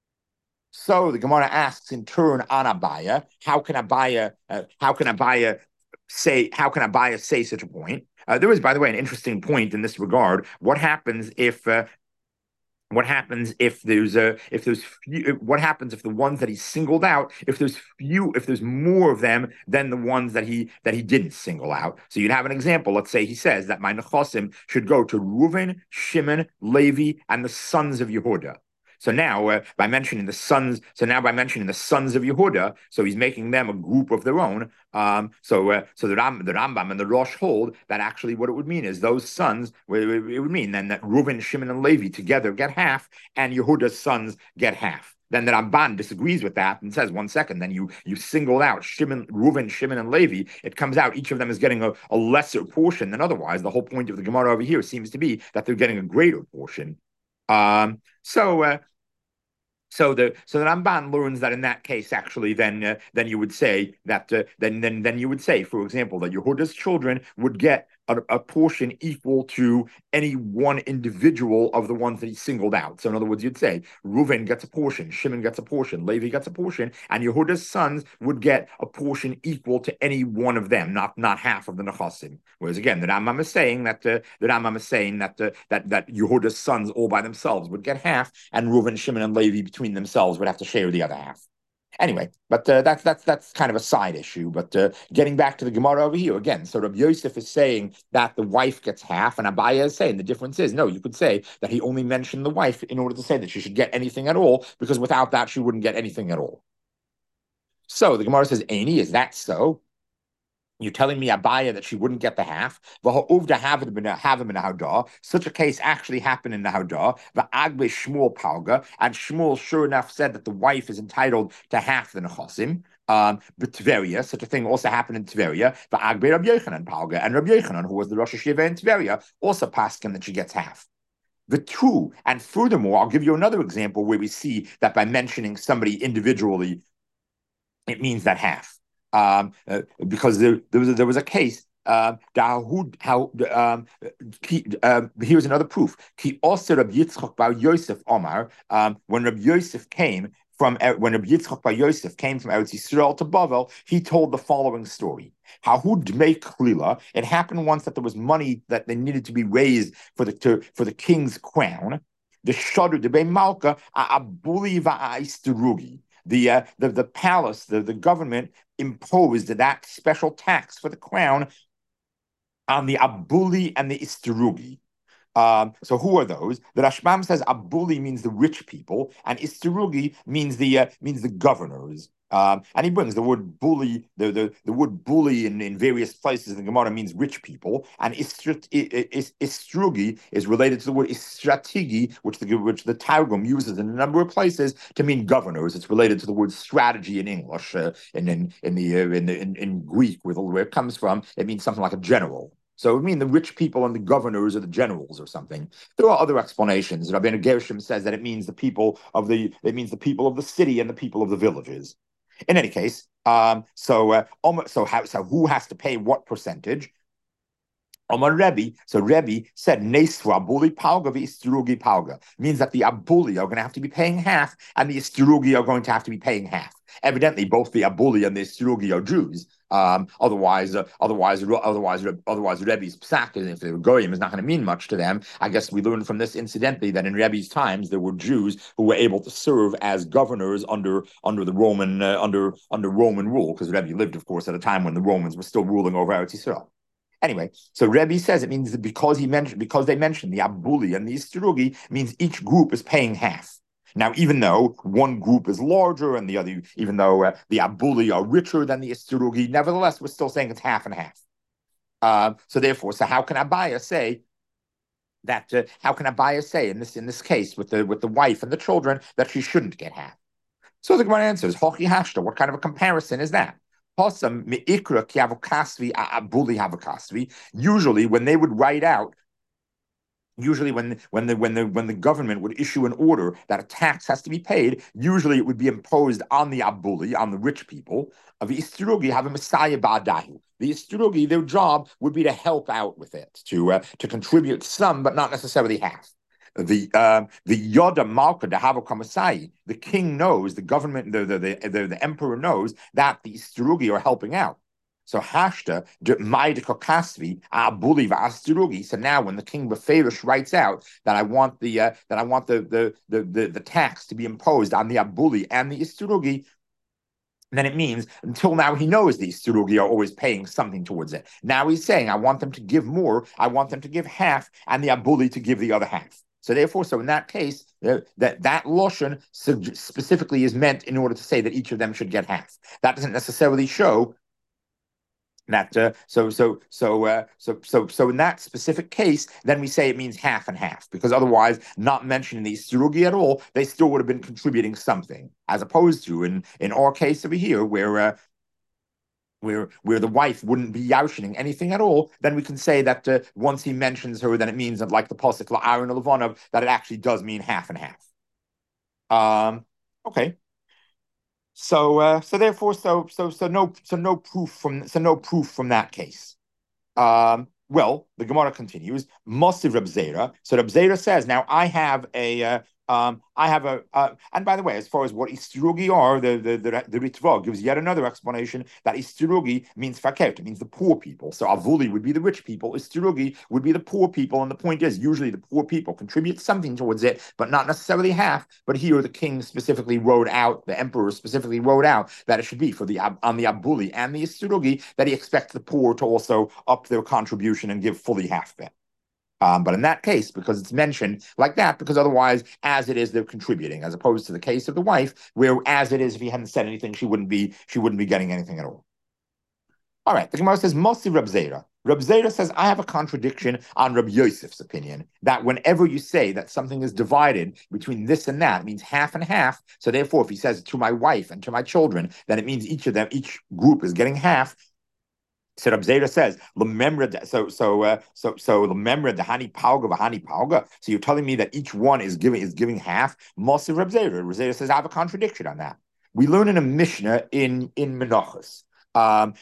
So the Gemara asks in turn on Abaya, how can Abaya, uh, how can Abaya say, how can Abaya say such a point? Uh, there is, by the way, an interesting point in this regard. What happens if, uh, what happens if there's a, if there's few, what happens if the ones that he singled out, if there's few, if there's more of them than the ones that he that he didn't single out? So you'd have an example. Let's say he says that my nechasim should go to Reuven, Shimon, Levi, and the sons of Yehuda. So now, uh, by mentioning the sons, so now by mentioning the sons of Yehuda, so he's making them a group of their own. Um, so, uh, so the, Ram, the Rambam and the Rosh hold that actually what it would mean is those sons. It would mean then that Reuven, Shimon, and Levi together get half, and Yehuda's sons get half. Then the Ramban disagrees with that and says, one second, then you you singled out Shimon, Reuven, Shimon, and Levi. It comes out each of them is getting a, a lesser portion than otherwise. The whole point of the Gemara over here seems to be that they're getting a greater portion. Um, so. Uh, So the so the Ramban learns that in that case, actually, then uh, then you would say that uh, then then then you would say, for example, that Yehuda's children would get a, a portion equal to any one individual of the ones that he singled out. So in other words, you'd say Reuven gets a portion, Shimon gets a portion, Levi gets a portion, and Yehuda's sons would get a portion equal to any one of them, not not half of the nechasim. Whereas again, the Rambam is saying that uh, the Rambam is saying that uh, that that Yehuda's sons all by themselves would get half, and Reuven, Shimon, and Levi between themselves would have to share the other half. Anyway, but uh, that's that's that's kind of a side issue. But uh, getting back to the Gemara over here again, so Rabbi Yosef is saying that the wife gets half, and Abaya is saying the difference is no. You could say that he only mentioned the wife in order to say that she should get anything at all, because without that she wouldn't get anything at all. So the Gemara says, "Aini, is that so? You're telling me, Abaya, that she wouldn't get the half? Such a case actually happened in the Haudah. Agbe Shmuel Palga, and Shmuel sure enough said that the wife is entitled to half the nechasim. Um, but Tveria, such a thing also happened in Tveria. Agbe Rabbi Yochanan Palga, and Rabbi Yochanan, who was the Rosh Hashiva in Tveria, also passed him that she gets half. The two, and furthermore, I'll give you another example where we see that by mentioning somebody individually, it means that half. Um, uh, because there, there was a, there was a case Um, how um, um, here's another proof. Ki also Rabbi Yitzchak bar Yosef Omar. Um, when Rabbi Yosef came from when Rabbi Yitzchak bar Yosef came from Eretz Yisrael to Bavel, he told the following story. How make klila? It happened once that there was money that they needed to be raised for the to, for the king's crown. The shadu the Bei Malka abuli va'aisterugi. The uh, the the palace, the, the government imposed that special tax for the crown on the abuli and the isterugi. Um, so who are those? The Rashbam says abuli means the rich people, and isterugi means the uh, means the governors. Um, and he brings the word bully, the, the, the word bully in, in various places in the Gemara means rich people, and istrugi is related to the word istratigi, which the which the Targum uses in a number of places to mean governors. It's related to the word strategy in English, uh, and in in the uh, in, in in Greek, where, the, where it comes from, it means something like a general. So it would mean the rich people and the governors or the generals or something. There are other explanations. Rabbeinu Gershom says that it means the people of the it means the people of the city and the people of the villages. In any case, um, so uh, so how so who has to pay what percentage? Omar Rebbe, so Rebbe said Nesra Abuli Palga Istrugi Palga means that the Abuli are going to have to be paying half, and the Istrugi are going to have to be paying half. Evidently, both the Abuli and the Istrugi are Jews. Um, otherwise, uh, otherwise, otherwise, otherwise, Rebbe's psak, if they were goyim, is not going to mean much to them. I guess we learned from this incidentally that in Rebbe's times there were Jews who were able to serve as governors under under the Roman uh, under under Roman rule, because Rebbe lived, of course, at a time when the Romans were still ruling over Eretz Yisrael. Anyway, so Rebbe says it means that because he mentioned because they mentioned the Abuli and the Isterugi means each group is paying half. Now, even though one group is larger and the other, even though uh, the Abuli are richer than the Isterugi, nevertheless, we're still saying it's half and half. Uh, so therefore, so how can Abaya say that? Uh, how can Abaya say in this in this case with the with the wife and the children that she shouldn't get half? So the Gemara answers, Hochi Hashta. What kind of a comparison is that? Usually, when they would write out. Usually, when when the when the when the government would issue an order that a tax has to be paid, usually it would be imposed on the abuli, on the rich people. Of the istrugi have a messiah ba'adahu. The istrugi, their job would be to help out with it, to uh, to contribute some, but not necessarily half. The uh, the yoda malka dehavo kamasai. The king knows, the government, the the the, the, the emperor knows that the istrugi are helping out. So hashta ma'idikokasvi abuli va'asturugi. So now, when the king Beferish writes out that I want the uh, that I want the the, the the the tax to be imposed on the abuli and the isturugi, then it means until now he knows the isturugi are always paying something towards it. Now he's saying I want them to give more. I want them to give half, and the abuli to give the other half. So therefore, so in that case, uh, that that loshon specifically is meant in order to say that each of them should get half. That doesn't necessarily show. That uh, so so so uh, so so so in that specific case, then we say it means half and half, because otherwise, not mentioning the isturugi at all, they still would have been contributing something, as opposed to in in our case over here, where uh, where where the wife wouldn't be yarshining anything at all. Then we can say that uh, once he mentions her, then it means that, like the pasuk la'aron levanav, that it actually does mean half and half. Um. Okay. So, uh, so therefore, so so so no so no proof from so no proof from that case. Um, well, the Gemara continues. Mosiv Reb Zera. So Reb Zera says, now I have a uh, um, I have a uh, and by the way, as far as what istrugi are, the the the, the Ritva gives yet another explanation that istrugi means fakert, it means the poor people. So avuli would be the rich people, istrugi would be the poor people, and the point is usually the poor people contribute something towards it, but not necessarily half. But here the king specifically wrote out, the emperor specifically wrote out that it should be for the on the abuli and the istrugi that he expects the poor to also up their contribution and give fully half of it. Um, but in that case, because it's mentioned like that, because otherwise, as it is, they're contributing, as opposed to the case of the wife, where as it is, if he hadn't said anything, she wouldn't be she wouldn't be getting anything at all. All right, the Gemara says, Mosi Reb Zera. Reb Zera says, I have a contradiction on Reb Yosef's opinion, that whenever you say that something is divided between this and that, it means half and half. So therefore, if he says to my wife and to my children, then it means each of them, each group is getting half. So Reb Zera says, so so uh, so so the hani palga v'hani palga. So you're telling me that each one is giving is giving half. Moshe Reb Zera. Reb Zera says, I have a contradiction on that. We learn in a Mishnah in in Menachos Um,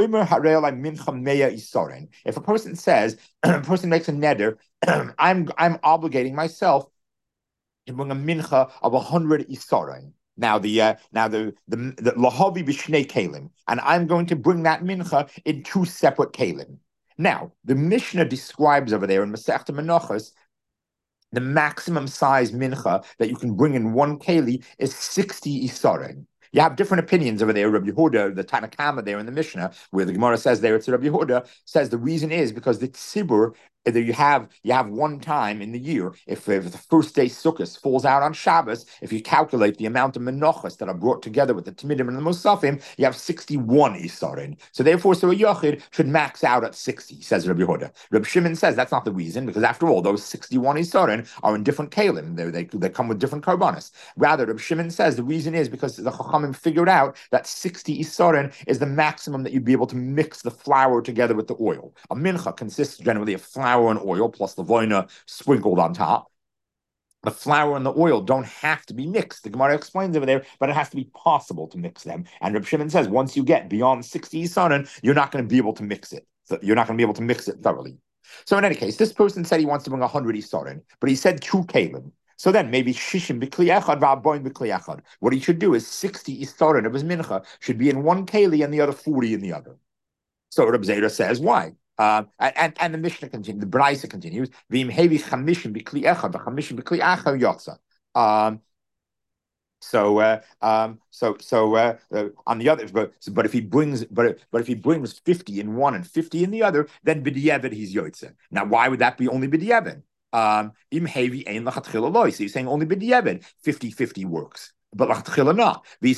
if a person says, a person makes a neder, I'm I'm obligating myself to bring a mincha of a hundred isarin. Now the uh, now the the the lahavi b'shnei kalim, and I'm going to bring that mincha in two separate kalim. Now the Mishnah describes over there in Masechta Menachos the maximum size mincha that you can bring in one keli is sixty isarin. You have different opinions over there. Rabbi Yehuda, the Tanakama there in the Mishnah, where the Gemara says there, it's Rabbi Yehuda, says the reason is because the tzibur, either you have you have one time in the year, if, if the first day Sukkot falls out on Shabbos, if you calculate the amount of menachos that are brought together with the Tamidim and the Musafim, you have sixty-one Isarin. So therefore, so a Yochid should max out at sixty, says Rabbi Yehuda. Rabbi Shimon says that's not the reason, because after all, those sixty-one Isarin are in different kalim. They, they, they come with different karbanis. Rather, Rabbi Shimon says the reason is because the Chachamim figured out that sixty Isarin is the maximum that you'd be able to mix the flour together with the oil. A mincha consists generally of flour and oil plus the voina sprinkled on top. The flour and the oil don't have to be mixed. The Gemara explains over there, but it has to be possible to mix them. And Reb Shimon says once you get beyond sixty isarin, you're not going to be able to mix it. So you're not going to be able to mix it thoroughly. So in any case, this person said he wants to bring one hundred isarin, but he said two kalim. So then maybe shishim b'kli echad v'aboin b'kli echad. What he should do is sixty isarin of his mincha should be in one keli and the other forty in the other. So Reb Zera says, why? Uh, and, and the Mishnah continues, the Braisa continues, V'im hevi chamishim b'kli echad v'chamishim b'kli achar yotza. Um, so, uh, um, so, so uh, uh, on the other, but, so, but if he brings, but but if he brings fifty in one and fifty in the other, then b'diavad he's yotza. Now, why would that be only b'diavad? Um, Im hevi ein lachatchila loy. So you're saying only b'diavad fifty-fifty works. But if you're going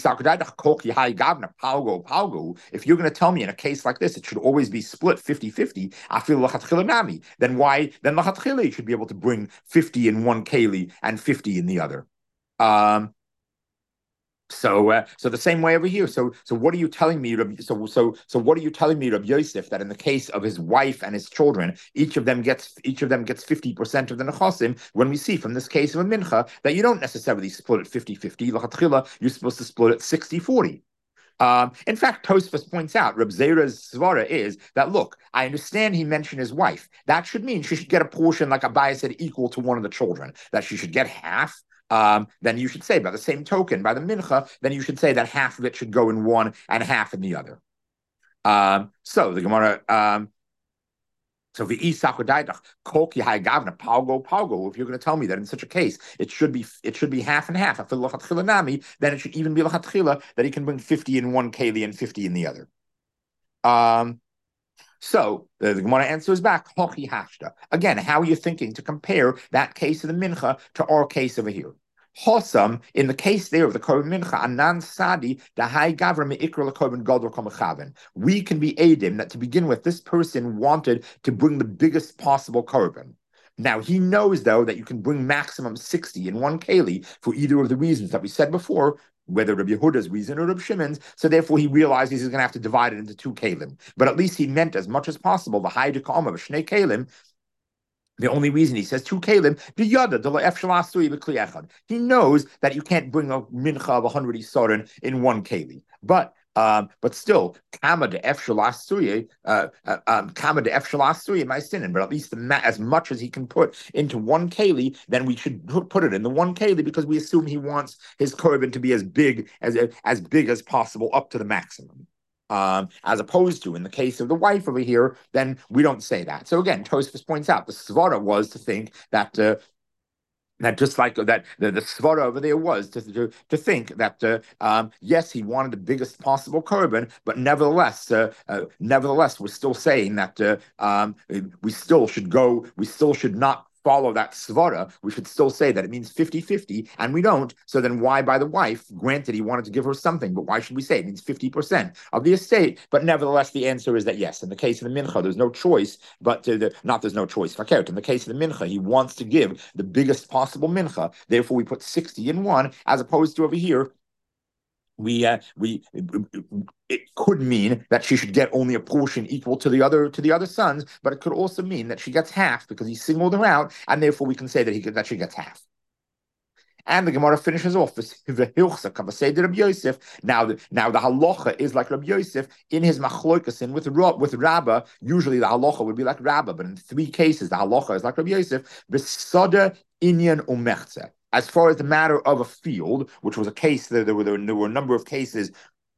to tell me in a case like this, it should always be split fifty-fifty, then why, then you should be able to bring fifty in one keli and fifty in the other. Um, So, uh, so the same way over here. So, so what are you telling me? So, so, so what are you telling me, Rabbi Yosef, that in the case of his wife and his children, each of them gets each of them gets fifty percent of the nechasim? When we see from this case of a mincha that you don't necessarily split it fifty-fifty. L'chatchila, you're supposed to split it sixty-forty. Um, in fact, Tosfos points out, Reb Zera's svara is that, look, I understand he mentioned his wife. That should mean she should get a portion, like Abaye said, equal to one of the children, that she should get half. Um, then you should say, by the same token, by the mincha, then you should say that half of it should go in one and half in the other. Um, so the Gemara, um, so the isachodaydach kol ki gavna palgo palgo. If you're going to tell me that in such a case it should be it should be half and half, then it should even be lachatchila that he can bring fifty in one keli and fifty in the other. Um, So the, the Gemara answers back, Hochi hashta. Again, how are you thinking to compare that case of the mincha to our case over here? Hossam, in the case there of the korban mincha, anan sadi the high gavra meikra lekorban gadol kamachaven. We can be aidim that to begin with, this person wanted to bring the biggest possible korban. Now he knows though that you can bring maximum sixty in one keli for either of the reasons that we said before, whether Rabbi Yehuda's reason or Rabbi Shimon's, so therefore he realizes he's going to have to divide it into two kalim. But at least he meant as much as possible the high dekama of shnei kalim. The only reason he says two kalim, he knows that you can't bring a mincha of one hundred isarin in one keli. But um, but still, kama de efshalasuye, uh, um, kama de efshalasuye my sin, but at least the ma- as much as he can put into one keli, then we should put it in the one keli because we assume he wants his korban to be as big as as big as possible up to the maximum. Um, as opposed to in the case of the wife over here, then we don't say that. So again, Tosfos points out the svara was to think that uh, that just like that the, the svara over there was to to, to think that uh, um, yes, he wanted the biggest possible korban, but nevertheless, uh, uh, nevertheless, we're still saying that uh, um, we still should go, we still should not follow that svara. We should still say that it means fifty-fifty, and we don't. So then why by the wife? Granted, he wanted to give her something, but why should we say it means fifty percent of the estate? But nevertheless, the answer is that yes, in the case of the mincha, there's no choice, but to the, not there's no choice. In the case of the mincha, he wants to give the biggest possible mincha. Therefore, we put sixty in one, as opposed to over here, we uh, we it could mean that she should get only a portion equal to the other to the other sons, but it could also mean that she gets half because he singled her out, and therefore we can say that he that she gets half. And the Gemara finishes off the Hilchsa Kavasei Rabbi Yosef. Now, the, now the halacha is like Rabbi Yosef in his machloikasin with with Rabbah. Usually the halacha would be like Rabbah, but in three cases the halacha is like Rabbi Yosef. B'sada inyan umechza. As far as the matter of a field, which was a case that there were there were a number of cases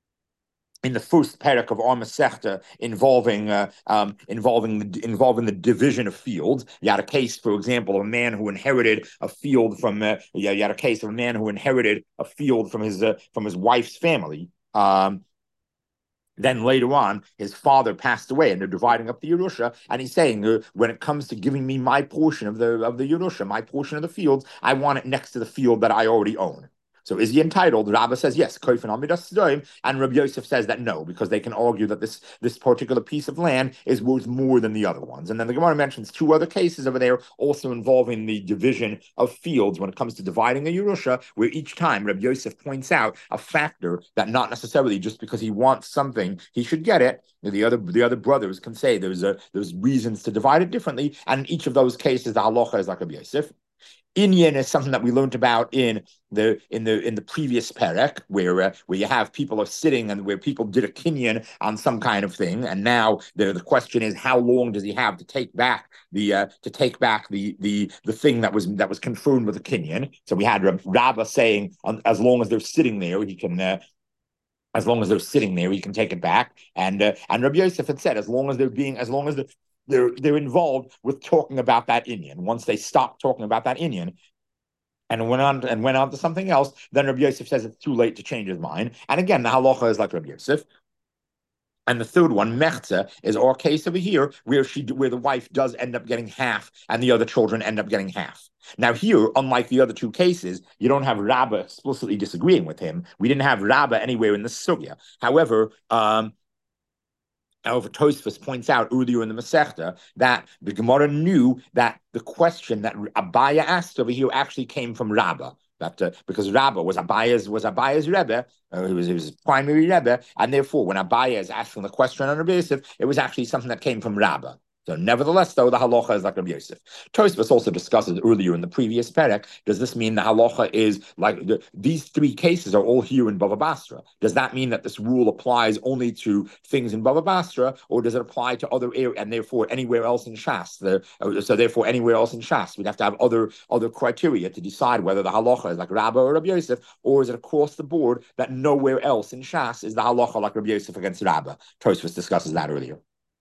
in the first parak of Ar Masechta involving uh, um, involving involving the division of fields. You had a case, for example, of a man who inherited a field from. Uh, you had a case of a man who inherited a field from his uh, from his wife's family. Um, Then later on, his father passed away, and they're dividing up the Yerusha. And he's saying, uh, when it comes to giving me my portion of the of the Yerusha, my portion of the fields, I want it next to the field that I already own. So is he entitled? Rabbah says yes, and Rabbi Yosef says that no, because they can argue that this, this particular piece of land is worth more than the other ones. And then the Gemara mentions two other cases over there, also involving the division of fields when it comes to dividing a Yerusha, where each time Rabbi Yosef points out a factor that not necessarily just because he wants something, he should get it. The other the other brothers can say there's a, there's reasons to divide it differently, and in each of those cases, the halacha is like Rabbi Yosef. Inyan is something that we learned about in the in the in the previous perek, where uh, where you have people are sitting and where people did a kinyan on some kind of thing, and now the the question is how long does he have to take back the uh, to take back the the the thing that was that was confirmed with the kinyan. So we had Rabbah saying um, as long as they're sitting there, he can. Uh, As long as they're sitting there, he can take it back. And uh, and Rabbi Yosef had said, as long as they're being, as long as they're they're, they're involved with talking about that inyan. Once they stop talking about that inyan and went on and went on to something else, then Rabbi Yosef says it's too late to change his mind. And again, the halacha is like Rabbi Yosef. And the third one, mechza, is our case over here, where she, where the wife does end up getting half, and the other children end up getting half. Now here, unlike the other two cases, you don't have Rabbah explicitly disagreeing with him. We didn't have Rabbah anywhere in the sugya. However, um, However, Tosfos points out earlier in the Masechta that the Gemara knew that the question that Abaya asked over here actually came from Rabbah. That uh, because Rabbah was Abaya's was Abaya's Rebbe, uh, he was his primary Rebbe, and therefore when Abaya is asking the question on Rabbi Yosef, it was actually something that came from Rabbah. So nevertheless, though, the halacha is like Rabbi Yosef. Tosfos also discusses earlier in the previous perek, does this mean the halacha is like, the, these three cases are all here in Bava Basra? Does that mean that this rule applies only to things in Bava Basra, or does it apply to other areas, and therefore anywhere else in Shas? The, so therefore anywhere else in Shas, we'd have to have other, other criteria to decide whether the halacha is like Rabbah or Rabbi Yosef, or is it across the board that nowhere else in Shas is the halacha like Rabbi Yosef against Rabbah? Tosfos discusses that earlier.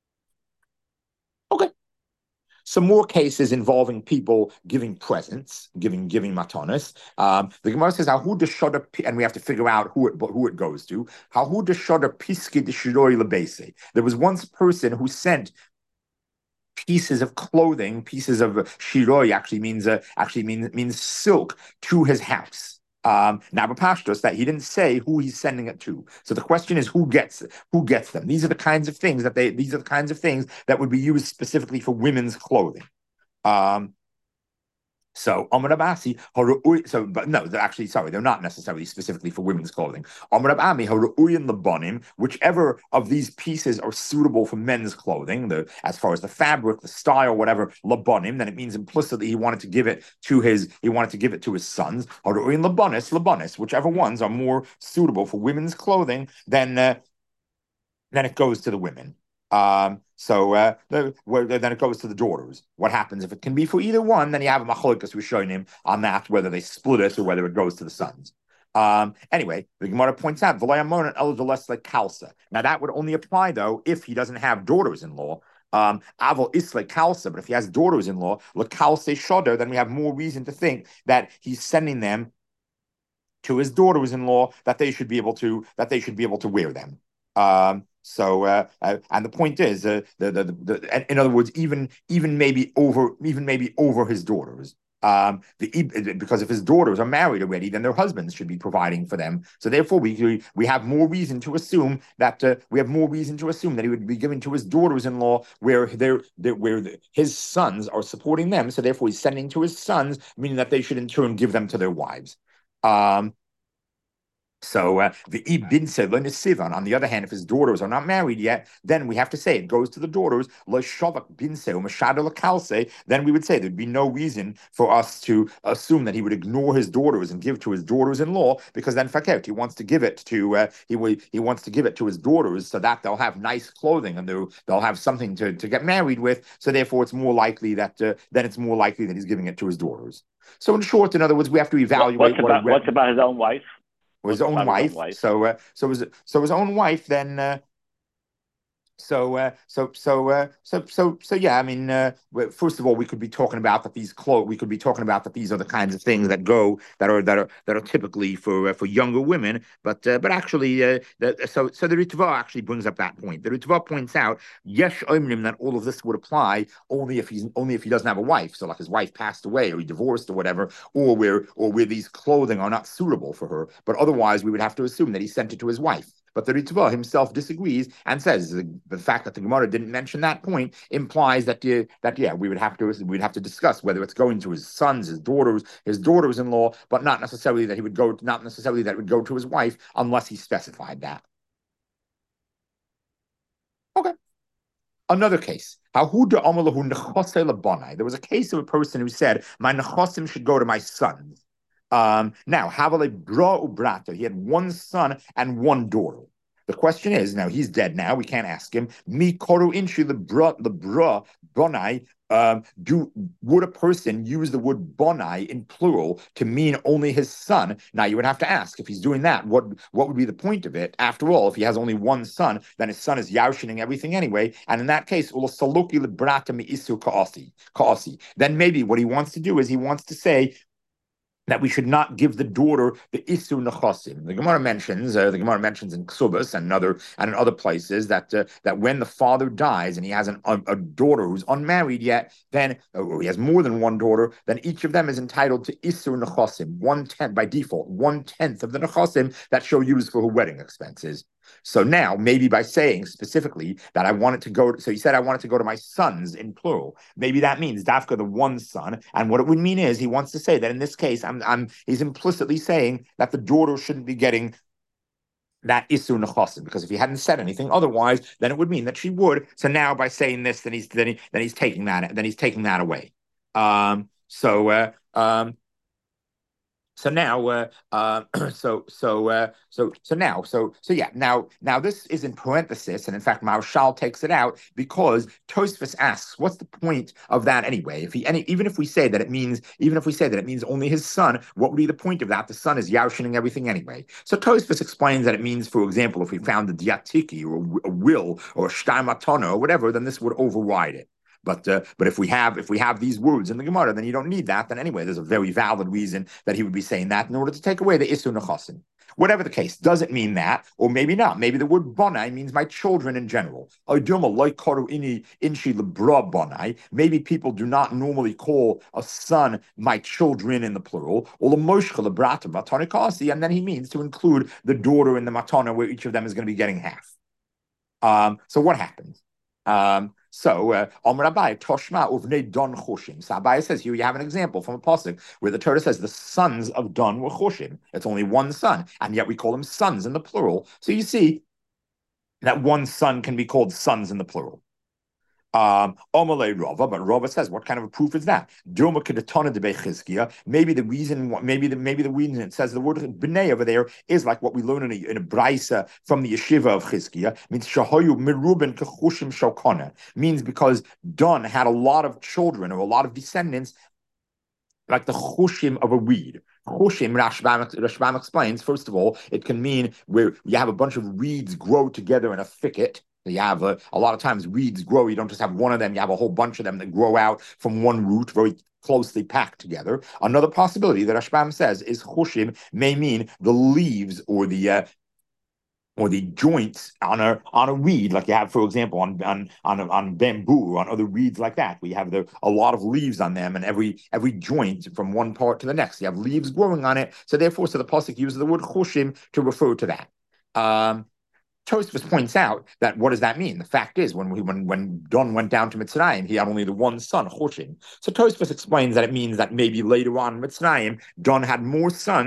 Okay. Some more cases involving people giving presents, giving giving matanos. Um, the Gemara says, "Hahu deshoda," and we have to figure out who it who it goes to. Hahu deshoda piski deshiroi lebese. There was once a person who sent pieces of clothing, pieces of shiroi actually means uh, actually means means silk to his house. Um, now, Pashtos, that he didn't say who he's sending it to. So the question is, who gets who gets them? These are the kinds of things that they. These are the kinds of things that would be used specifically for women's clothing. Um, So Amar Abasi, so but no, they're actually sorry, they're not necessarily specifically for women's clothing. Amar Abami, Haru'uyin Labanim, whichever of these pieces are suitable for men's clothing, the as far as the fabric, the style, whatever, Labanim, then it means implicitly he wanted to give it to his he wanted to give it to his sons. Haru'uyin Labanis, Labanis, whichever ones are more suitable for women's clothing, then uh, then it goes to the women. Um, so uh, the, where, then it goes to the daughters. What happens if it can be for either one? Then you have a machlokas we're showing him on that, whether they split it or whether it goes to the sons. Um, anyway, the Gemara points out like kalsa. Now that would only apply though if he doesn't have daughters-in-law. Um, Aval isle kalsa, but if he has daughters-in-law, lekalse shoder, then we have more reason to think that he's sending them to his daughters-in-law that they should be able to that they should be able to wear them. Um, So, uh, uh, and the point is, uh, the, the, the, the, in other words, even even maybe over even maybe over his daughters, um, the because if his daughters are married already, then their husbands should be providing for them. So, therefore, we we have more reason to assume that uh, we have more reason to assume that he would be given to his daughters-in-law, where they're, they're where the, his sons are supporting them. So, therefore, he's sending to his sons, meaning that they should in turn give them to their wives. Um, So uh, the ibinse on the other hand, if his daughters are not married yet, then we have to say it goes to the daughters. Then we would say there'd be no reason for us to assume that he would ignore his daughters and give to his daughters-in-law, because then fakert, he wants to give it to uh, he he wants to give it to his daughters so that they'll have nice clothing and they'll they'll have something to, to get married with. So therefore, it's more likely that uh, then it's more likely that he's giving it to his daughters. So in short, in other words, we have to evaluate what, what's what about what's about his own wife. His own wife. his own wife. So, uh, so his so his own wife. Then, uh, so, uh, so, so, uh, so, so, so, yeah. I mean, uh, first of all, we could be talking about that these clothes. We could be talking about that these are the kinds of things that go that are that are that are typically for uh, for younger women. But uh, but actually, uh, the, so so the Ritva actually brings up that point. The Ritva points out yesh omrim that all of this would apply only if he's only if he doesn't have a wife. So like his wife passed away or he divorced or whatever, or where or where these clothing are not suitable for her. But otherwise, we would have to assume that he sent it to his wife. But the Ritva himself disagrees and says the, the fact that the Gemara didn't mention that point implies that uh, that yeah, we would have to we'd have to discuss whether it's going to his sons, his daughters, his daughters-in-law, but not necessarily that he would go not necessarily that it would go to his wife unless he specified that. Okay. Another case. There was a case of a person who said, my nechosim should go to my sons. Um, now, Havale Bra Ubrata, he had one son and one daughter. The question is, now he's dead now, we can't ask him. Mi koru inshi the bra the bra bonai. Um, do would a person use the word bonai in plural to mean only his son? Now you would have to ask if he's doing that, what what would be the point of it? After all, if he has only one son, then his son is yaushining everything anyway. And in that case, then maybe what he wants to do is he wants to say that we should not give the daughter the isu nechosim. The Gemara mentions, uh, the Gemara mentions in Ksubas and other and in other places that uh, that when the father dies and he has an, a, a daughter who's unmarried yet, then or he has more than one daughter, then each of them is entitled to isu nechosim, one tenth by default, one tenth of the nechosim that she'll use for her wedding expenses. So now, maybe by saying specifically that I want it to go, so he said I want it to go to my sons in plural. Maybe that means Dafka the one son, and what it would mean is he wants to say that in this case, I'm, I'm, he's implicitly saying that the daughter shouldn't be getting that isu nechosim, because if he hadn't said anything otherwise, then it would mean that she would. So now, by saying this, then he's then, he, then he's taking that then he's taking that away. Um, so. Uh, um, So now, uh, uh, so so uh, so so now, so so yeah, now now this is in parenthesis, and in fact, Marshal takes it out because Tosfos asks, "What's the point of that anyway? If he, any, even if we say that it means, even if we say that it means only his son, what would be the point of that? The son is yaushining everything anyway." So Tosfos explains that it means, for example, if we found the diatiki or a will or a shtamatana or whatever, then this would override it. But uh, but if we have if we have these words in the Gemara, then you don't need that. Then anyway, there's a very valid reason that he would be saying that in order to take away the isu nechosim. Whatever the case, does it mean that, or maybe not? Maybe the word bonai means my children in general. Maybe people do not normally call a son my children in the plural. And then he means to include the daughter in the matana, where each of them is going to be getting half. Um, so what happens? Um, so, Omer Abai, Toshma Uvnei Don Choshim. So Abai says here you have an example from a pasuk where the Torah says the sons of Don were Choshim. It's only one son, and yet we call them sons in the plural. So you see that one son can be called sons in the plural. Um, Rava, but Rava says, what kind of a proof is that? Maybe the reason, maybe the maybe the reason it says the word b'nei over there is like what we learn in a, in a brisa from the yeshiva of Chizkiah, means shahoyu miruben kechushim shokana, means because Don had a lot of children or a lot of descendants, like the chushim of a reed. Chushim, Rashbam, Rashbam explains, first of all, it can mean where you have a bunch of reeds grow together in a thicket. You have a, a lot of times reeds grow. You don't just have one of them. You have a whole bunch of them that grow out from one root, very closely packed together. Another possibility that Rashbam says is chushim may mean the leaves or the uh, or the joints on a on a reed, like you have, for example, on on on, on bamboo or on other reeds like that. We have the, a lot of leaves on them, and every every joint from one part to the next, you have leaves growing on it. So therefore, so the pasuk uses the word chushim to refer to that. Um, Tosfos points out that what does that mean? The fact is, when we, when when Don went down to Mitzrayim, he had only the one son, Choshim. So Tosfos explains that it means that maybe later on in Mitzrayim, Don had more sons,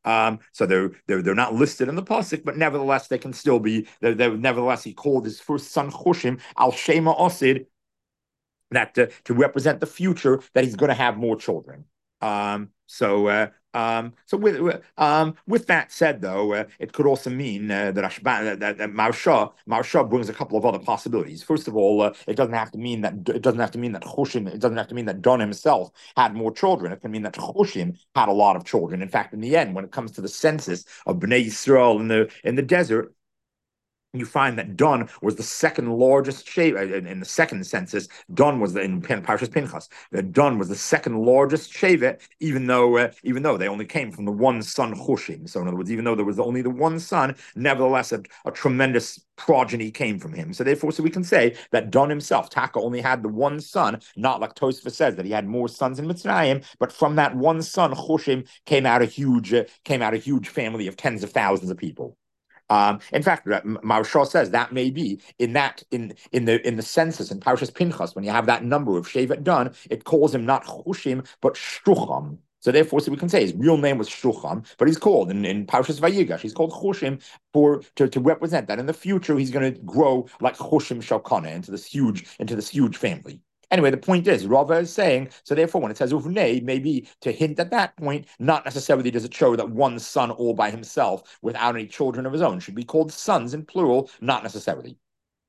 Um, so they're, they're they're not listed in the pasuk, but nevertheless they can still be. They're, they're, nevertheless, he called his first son Chushim al Shema Osid, that uh, to represent the future that he's going to have more children. Um, so uh, um, so with um, with that said, though, uh, it could also mean uh, that Ashba, that, that Marsha Marsha brings a couple of other possibilities. First of all, uh, it doesn't have to mean that it doesn't have to mean that Chushim, it doesn't have to mean that Don himself had more children. It can mean that Chushim had a lot of children. In fact, in the end, when it comes to the census of Bnei Yisrael in the in the desert, you find that Don was the second largest shevet in, in the second census. Don was the, in Parshas Pinchas. That Don was the second largest shevet, even though uh, even though they only came from the one son Chushim. So in other words, even though there was only the one son, nevertheless a, a tremendous progeny came from him. So therefore, so we can say that Don himself, Taka, only had the one son, not like Tosfos says that he had more sons in Mitzrayim, but from that one son Chushim came out a huge uh, came out a huge family of tens of thousands of people. Um, in fact, Maharshal says that may be in that in in the in the census in Parshas Pinchas, when you have that number of Shevet Dun, it calls him not Chushim but Shrucham. So therefore, so we can say his real name was Shrucham, but he's called in, in Parshas Vayigash, he's called Chushim for to, to represent that in the future he's going to grow like Chushim Shalkana into this huge into this huge family. Anyway, the point is, Rava is saying, so therefore when it says Uvnei, maybe to hint at that point, not necessarily does it show that one son all by himself, without any children of his own, should be called sons in plural, not necessarily.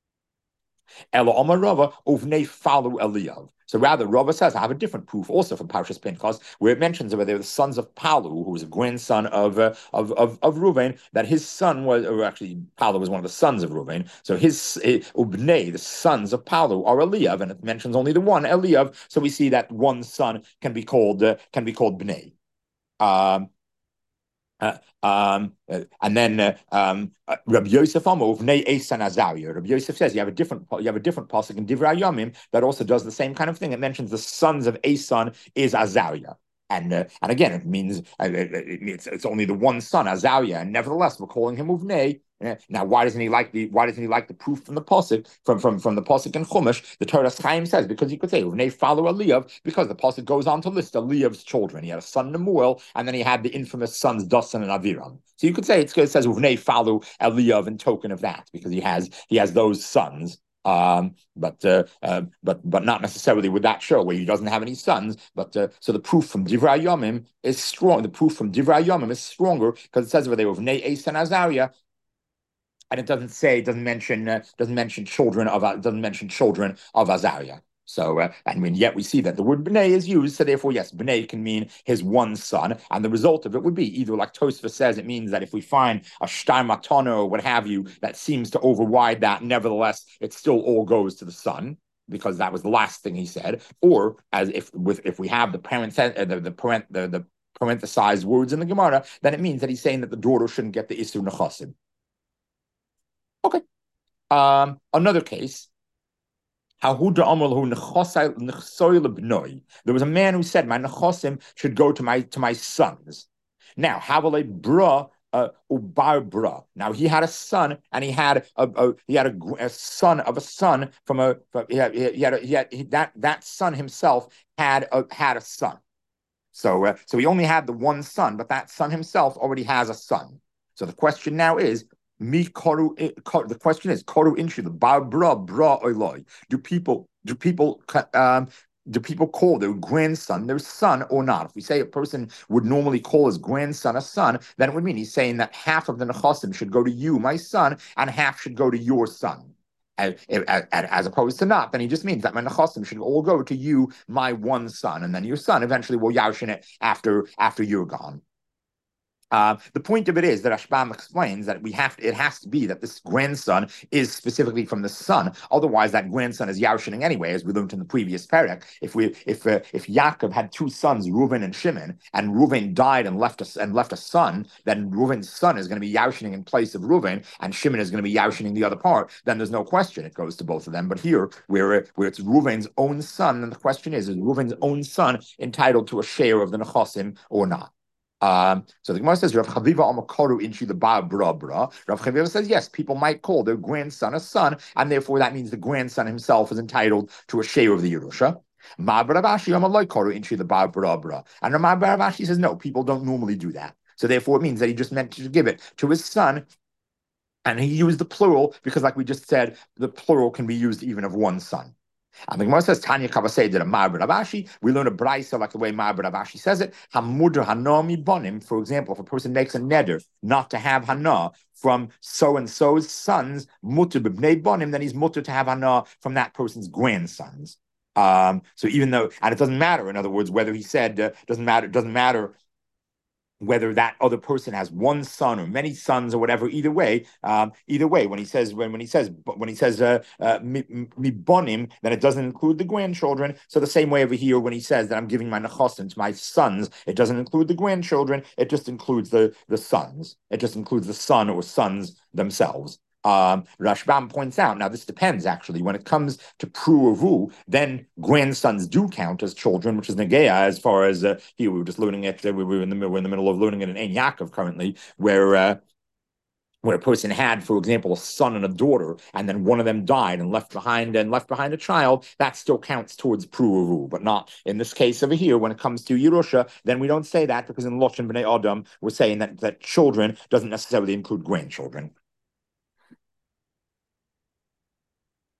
Elo Omar Rava, Uvnei Falu Eliyav. So rather, Rava says, I have a different proof also from Parshas Pinchas, where it mentions over there the sons of Palu, who was a grandson of uh, of, of of Reuven, that his son was, or actually Palu was one of the sons of Reuven. So his Ubnei, the sons of Palu, are Eliyav, and it mentions only the one Eliyav. So we see that one son can be called uh, can be called Bnei. Um, Uh, um, uh, and then uh, um, uh, Rabbi Yosef Amov Nei Esan Azariah. Rabbi Yosef says you have a different you have a different pasuk in Divrei Yomim that also does the same kind of thing. It mentions the sons of Esan is Azariah. And uh, and again, it means uh, it, it's, it's only the one son, Azariah, and nevertheless we're calling him Uvnei. Now, why doesn't he like the why doesn't he like the proof from the pasuk from from from the pasuk in Chumash? The Torah Chaim says because you could say Uvnei follow Eliyav because the pasuk goes on to list Eliyav's children. He had a son Nemuel, and then he had the infamous sons Dasan and Aviram. So you could say it's, it says Uvnei follow Eliyav in token of that because he has he has those sons. Um, but uh, uh, but but not necessarily with that show where he doesn't have any sons. But uh, so the proof from Divrei Yomim is strong. The proof from Divrei Yomim is stronger because it says over there Uvnei Esan Azariah. And it doesn't say, it doesn't mention, uh, doesn't mention children of, uh, doesn't mention children of Azariah. So, uh, I mean, yet we see that the word Bnei is used. So therefore, yes, Bnei can mean his one son. And the result of it would be either like Tosfos says, it means that if we find a Shtar Matana or what have you, that seems to override that, nevertheless, it still all goes to the son, because that was the last thing he said. Or as if with if we have the parent, uh, the, the parent, the, the parenthesized words in the Gemara, then it means that he's saying that the daughter shouldn't get the Isur Nechasim. Okay. Um, another case. There was a man who said, "My nechosim should go to my to my sons." Now, havale bra uh, ubar bra. Now he had a son, and he had a, a he had a, a son of a son from a from, he had he had, a, he had he, that that son himself had a had a son. So uh, so he only had the one son, but that son himself already has a son. So the question now is. Me koru. The question is koru inshi the bar bra bra oiloi. Do people do people um do people call their grandson their son or not? If we say a person would normally call his grandson a son, then it would mean he's saying that half of the nechasim should go to you, my son, and half should go to your son. As, as, as opposed to not, then he just means that my nechasim should all go to you, my one son, and then your son eventually will yaushin it after after you're gone. Uh, the point of it is that Rashbam explains that we have to, it has to be that this grandson is specifically from the son. Otherwise, that grandson is Yarshining anyway, as we learned in the previous parak. If we if uh, if Yaakov had two sons, Reuven and Shimon, and Reuven died and left us and left a son, then Reuven's son is going to be Yarshining in place of Reuven, and Shimon is going to be Yarshining the other part. Then there's no question it goes to both of them. But here, where where it's Reuven's own son, then the question is: is Reuven's own son entitled to a share of the nechasim or not? Um, so the Gemara says, Rav Chaviva Amakoru inchi the ba bra bra. Rav Chaviva says, yes, people might call their grandson a son, and therefore that means the grandson himself is entitled to a share of the Yerusha. Ma Baravashi Amaloikoru inchi the ba bra bra. And Rav Baravashi says, no, people don't normally do that. So therefore, it means that he just meant to give it to his son. And he used the plural because, like we just said, the plural can be used even of one son. And the Gemara says, Tanya Kavasei did a Ma'abed Avashi. We learn a brisa like the way Ma'abed Avashi says it. Hamudr Hanami Bonim. For example, if a person makes a neder not to have Hana from so and so's sons, Mutter B'bnei Bonim, then he's mutter to have Hana from that person's grandsons. Um, so even though, and it doesn't matter, in other words, whether he said, uh, doesn't matter, doesn't matter whether that other person has one son or many sons or whatever. Either way, um, either way, when he says when when he says when he says uh, uh, mi, mi bonim, then it doesn't include the grandchildren. So the same way over here, when he says that I'm giving my nechosim to my sons, it doesn't include the grandchildren. It just includes the the sons. It just includes the son or sons themselves. Um, Rashbam points out, now this depends actually, when it comes to pruavu, then grandsons do count as children, which is negeya as far as, uh, here we were just learning it, we were in the, we're in the middle of learning it in Ein Yaakov currently, where, uh, where a person had, for example, a son and a daughter, and then one of them died and left behind and left behind a child, that still counts towards pruavu, but not in this case over here. When it comes to Yerusha, then we don't say that because in Loshen B'nai Adam, we're saying that, that children doesn't necessarily include grandchildren.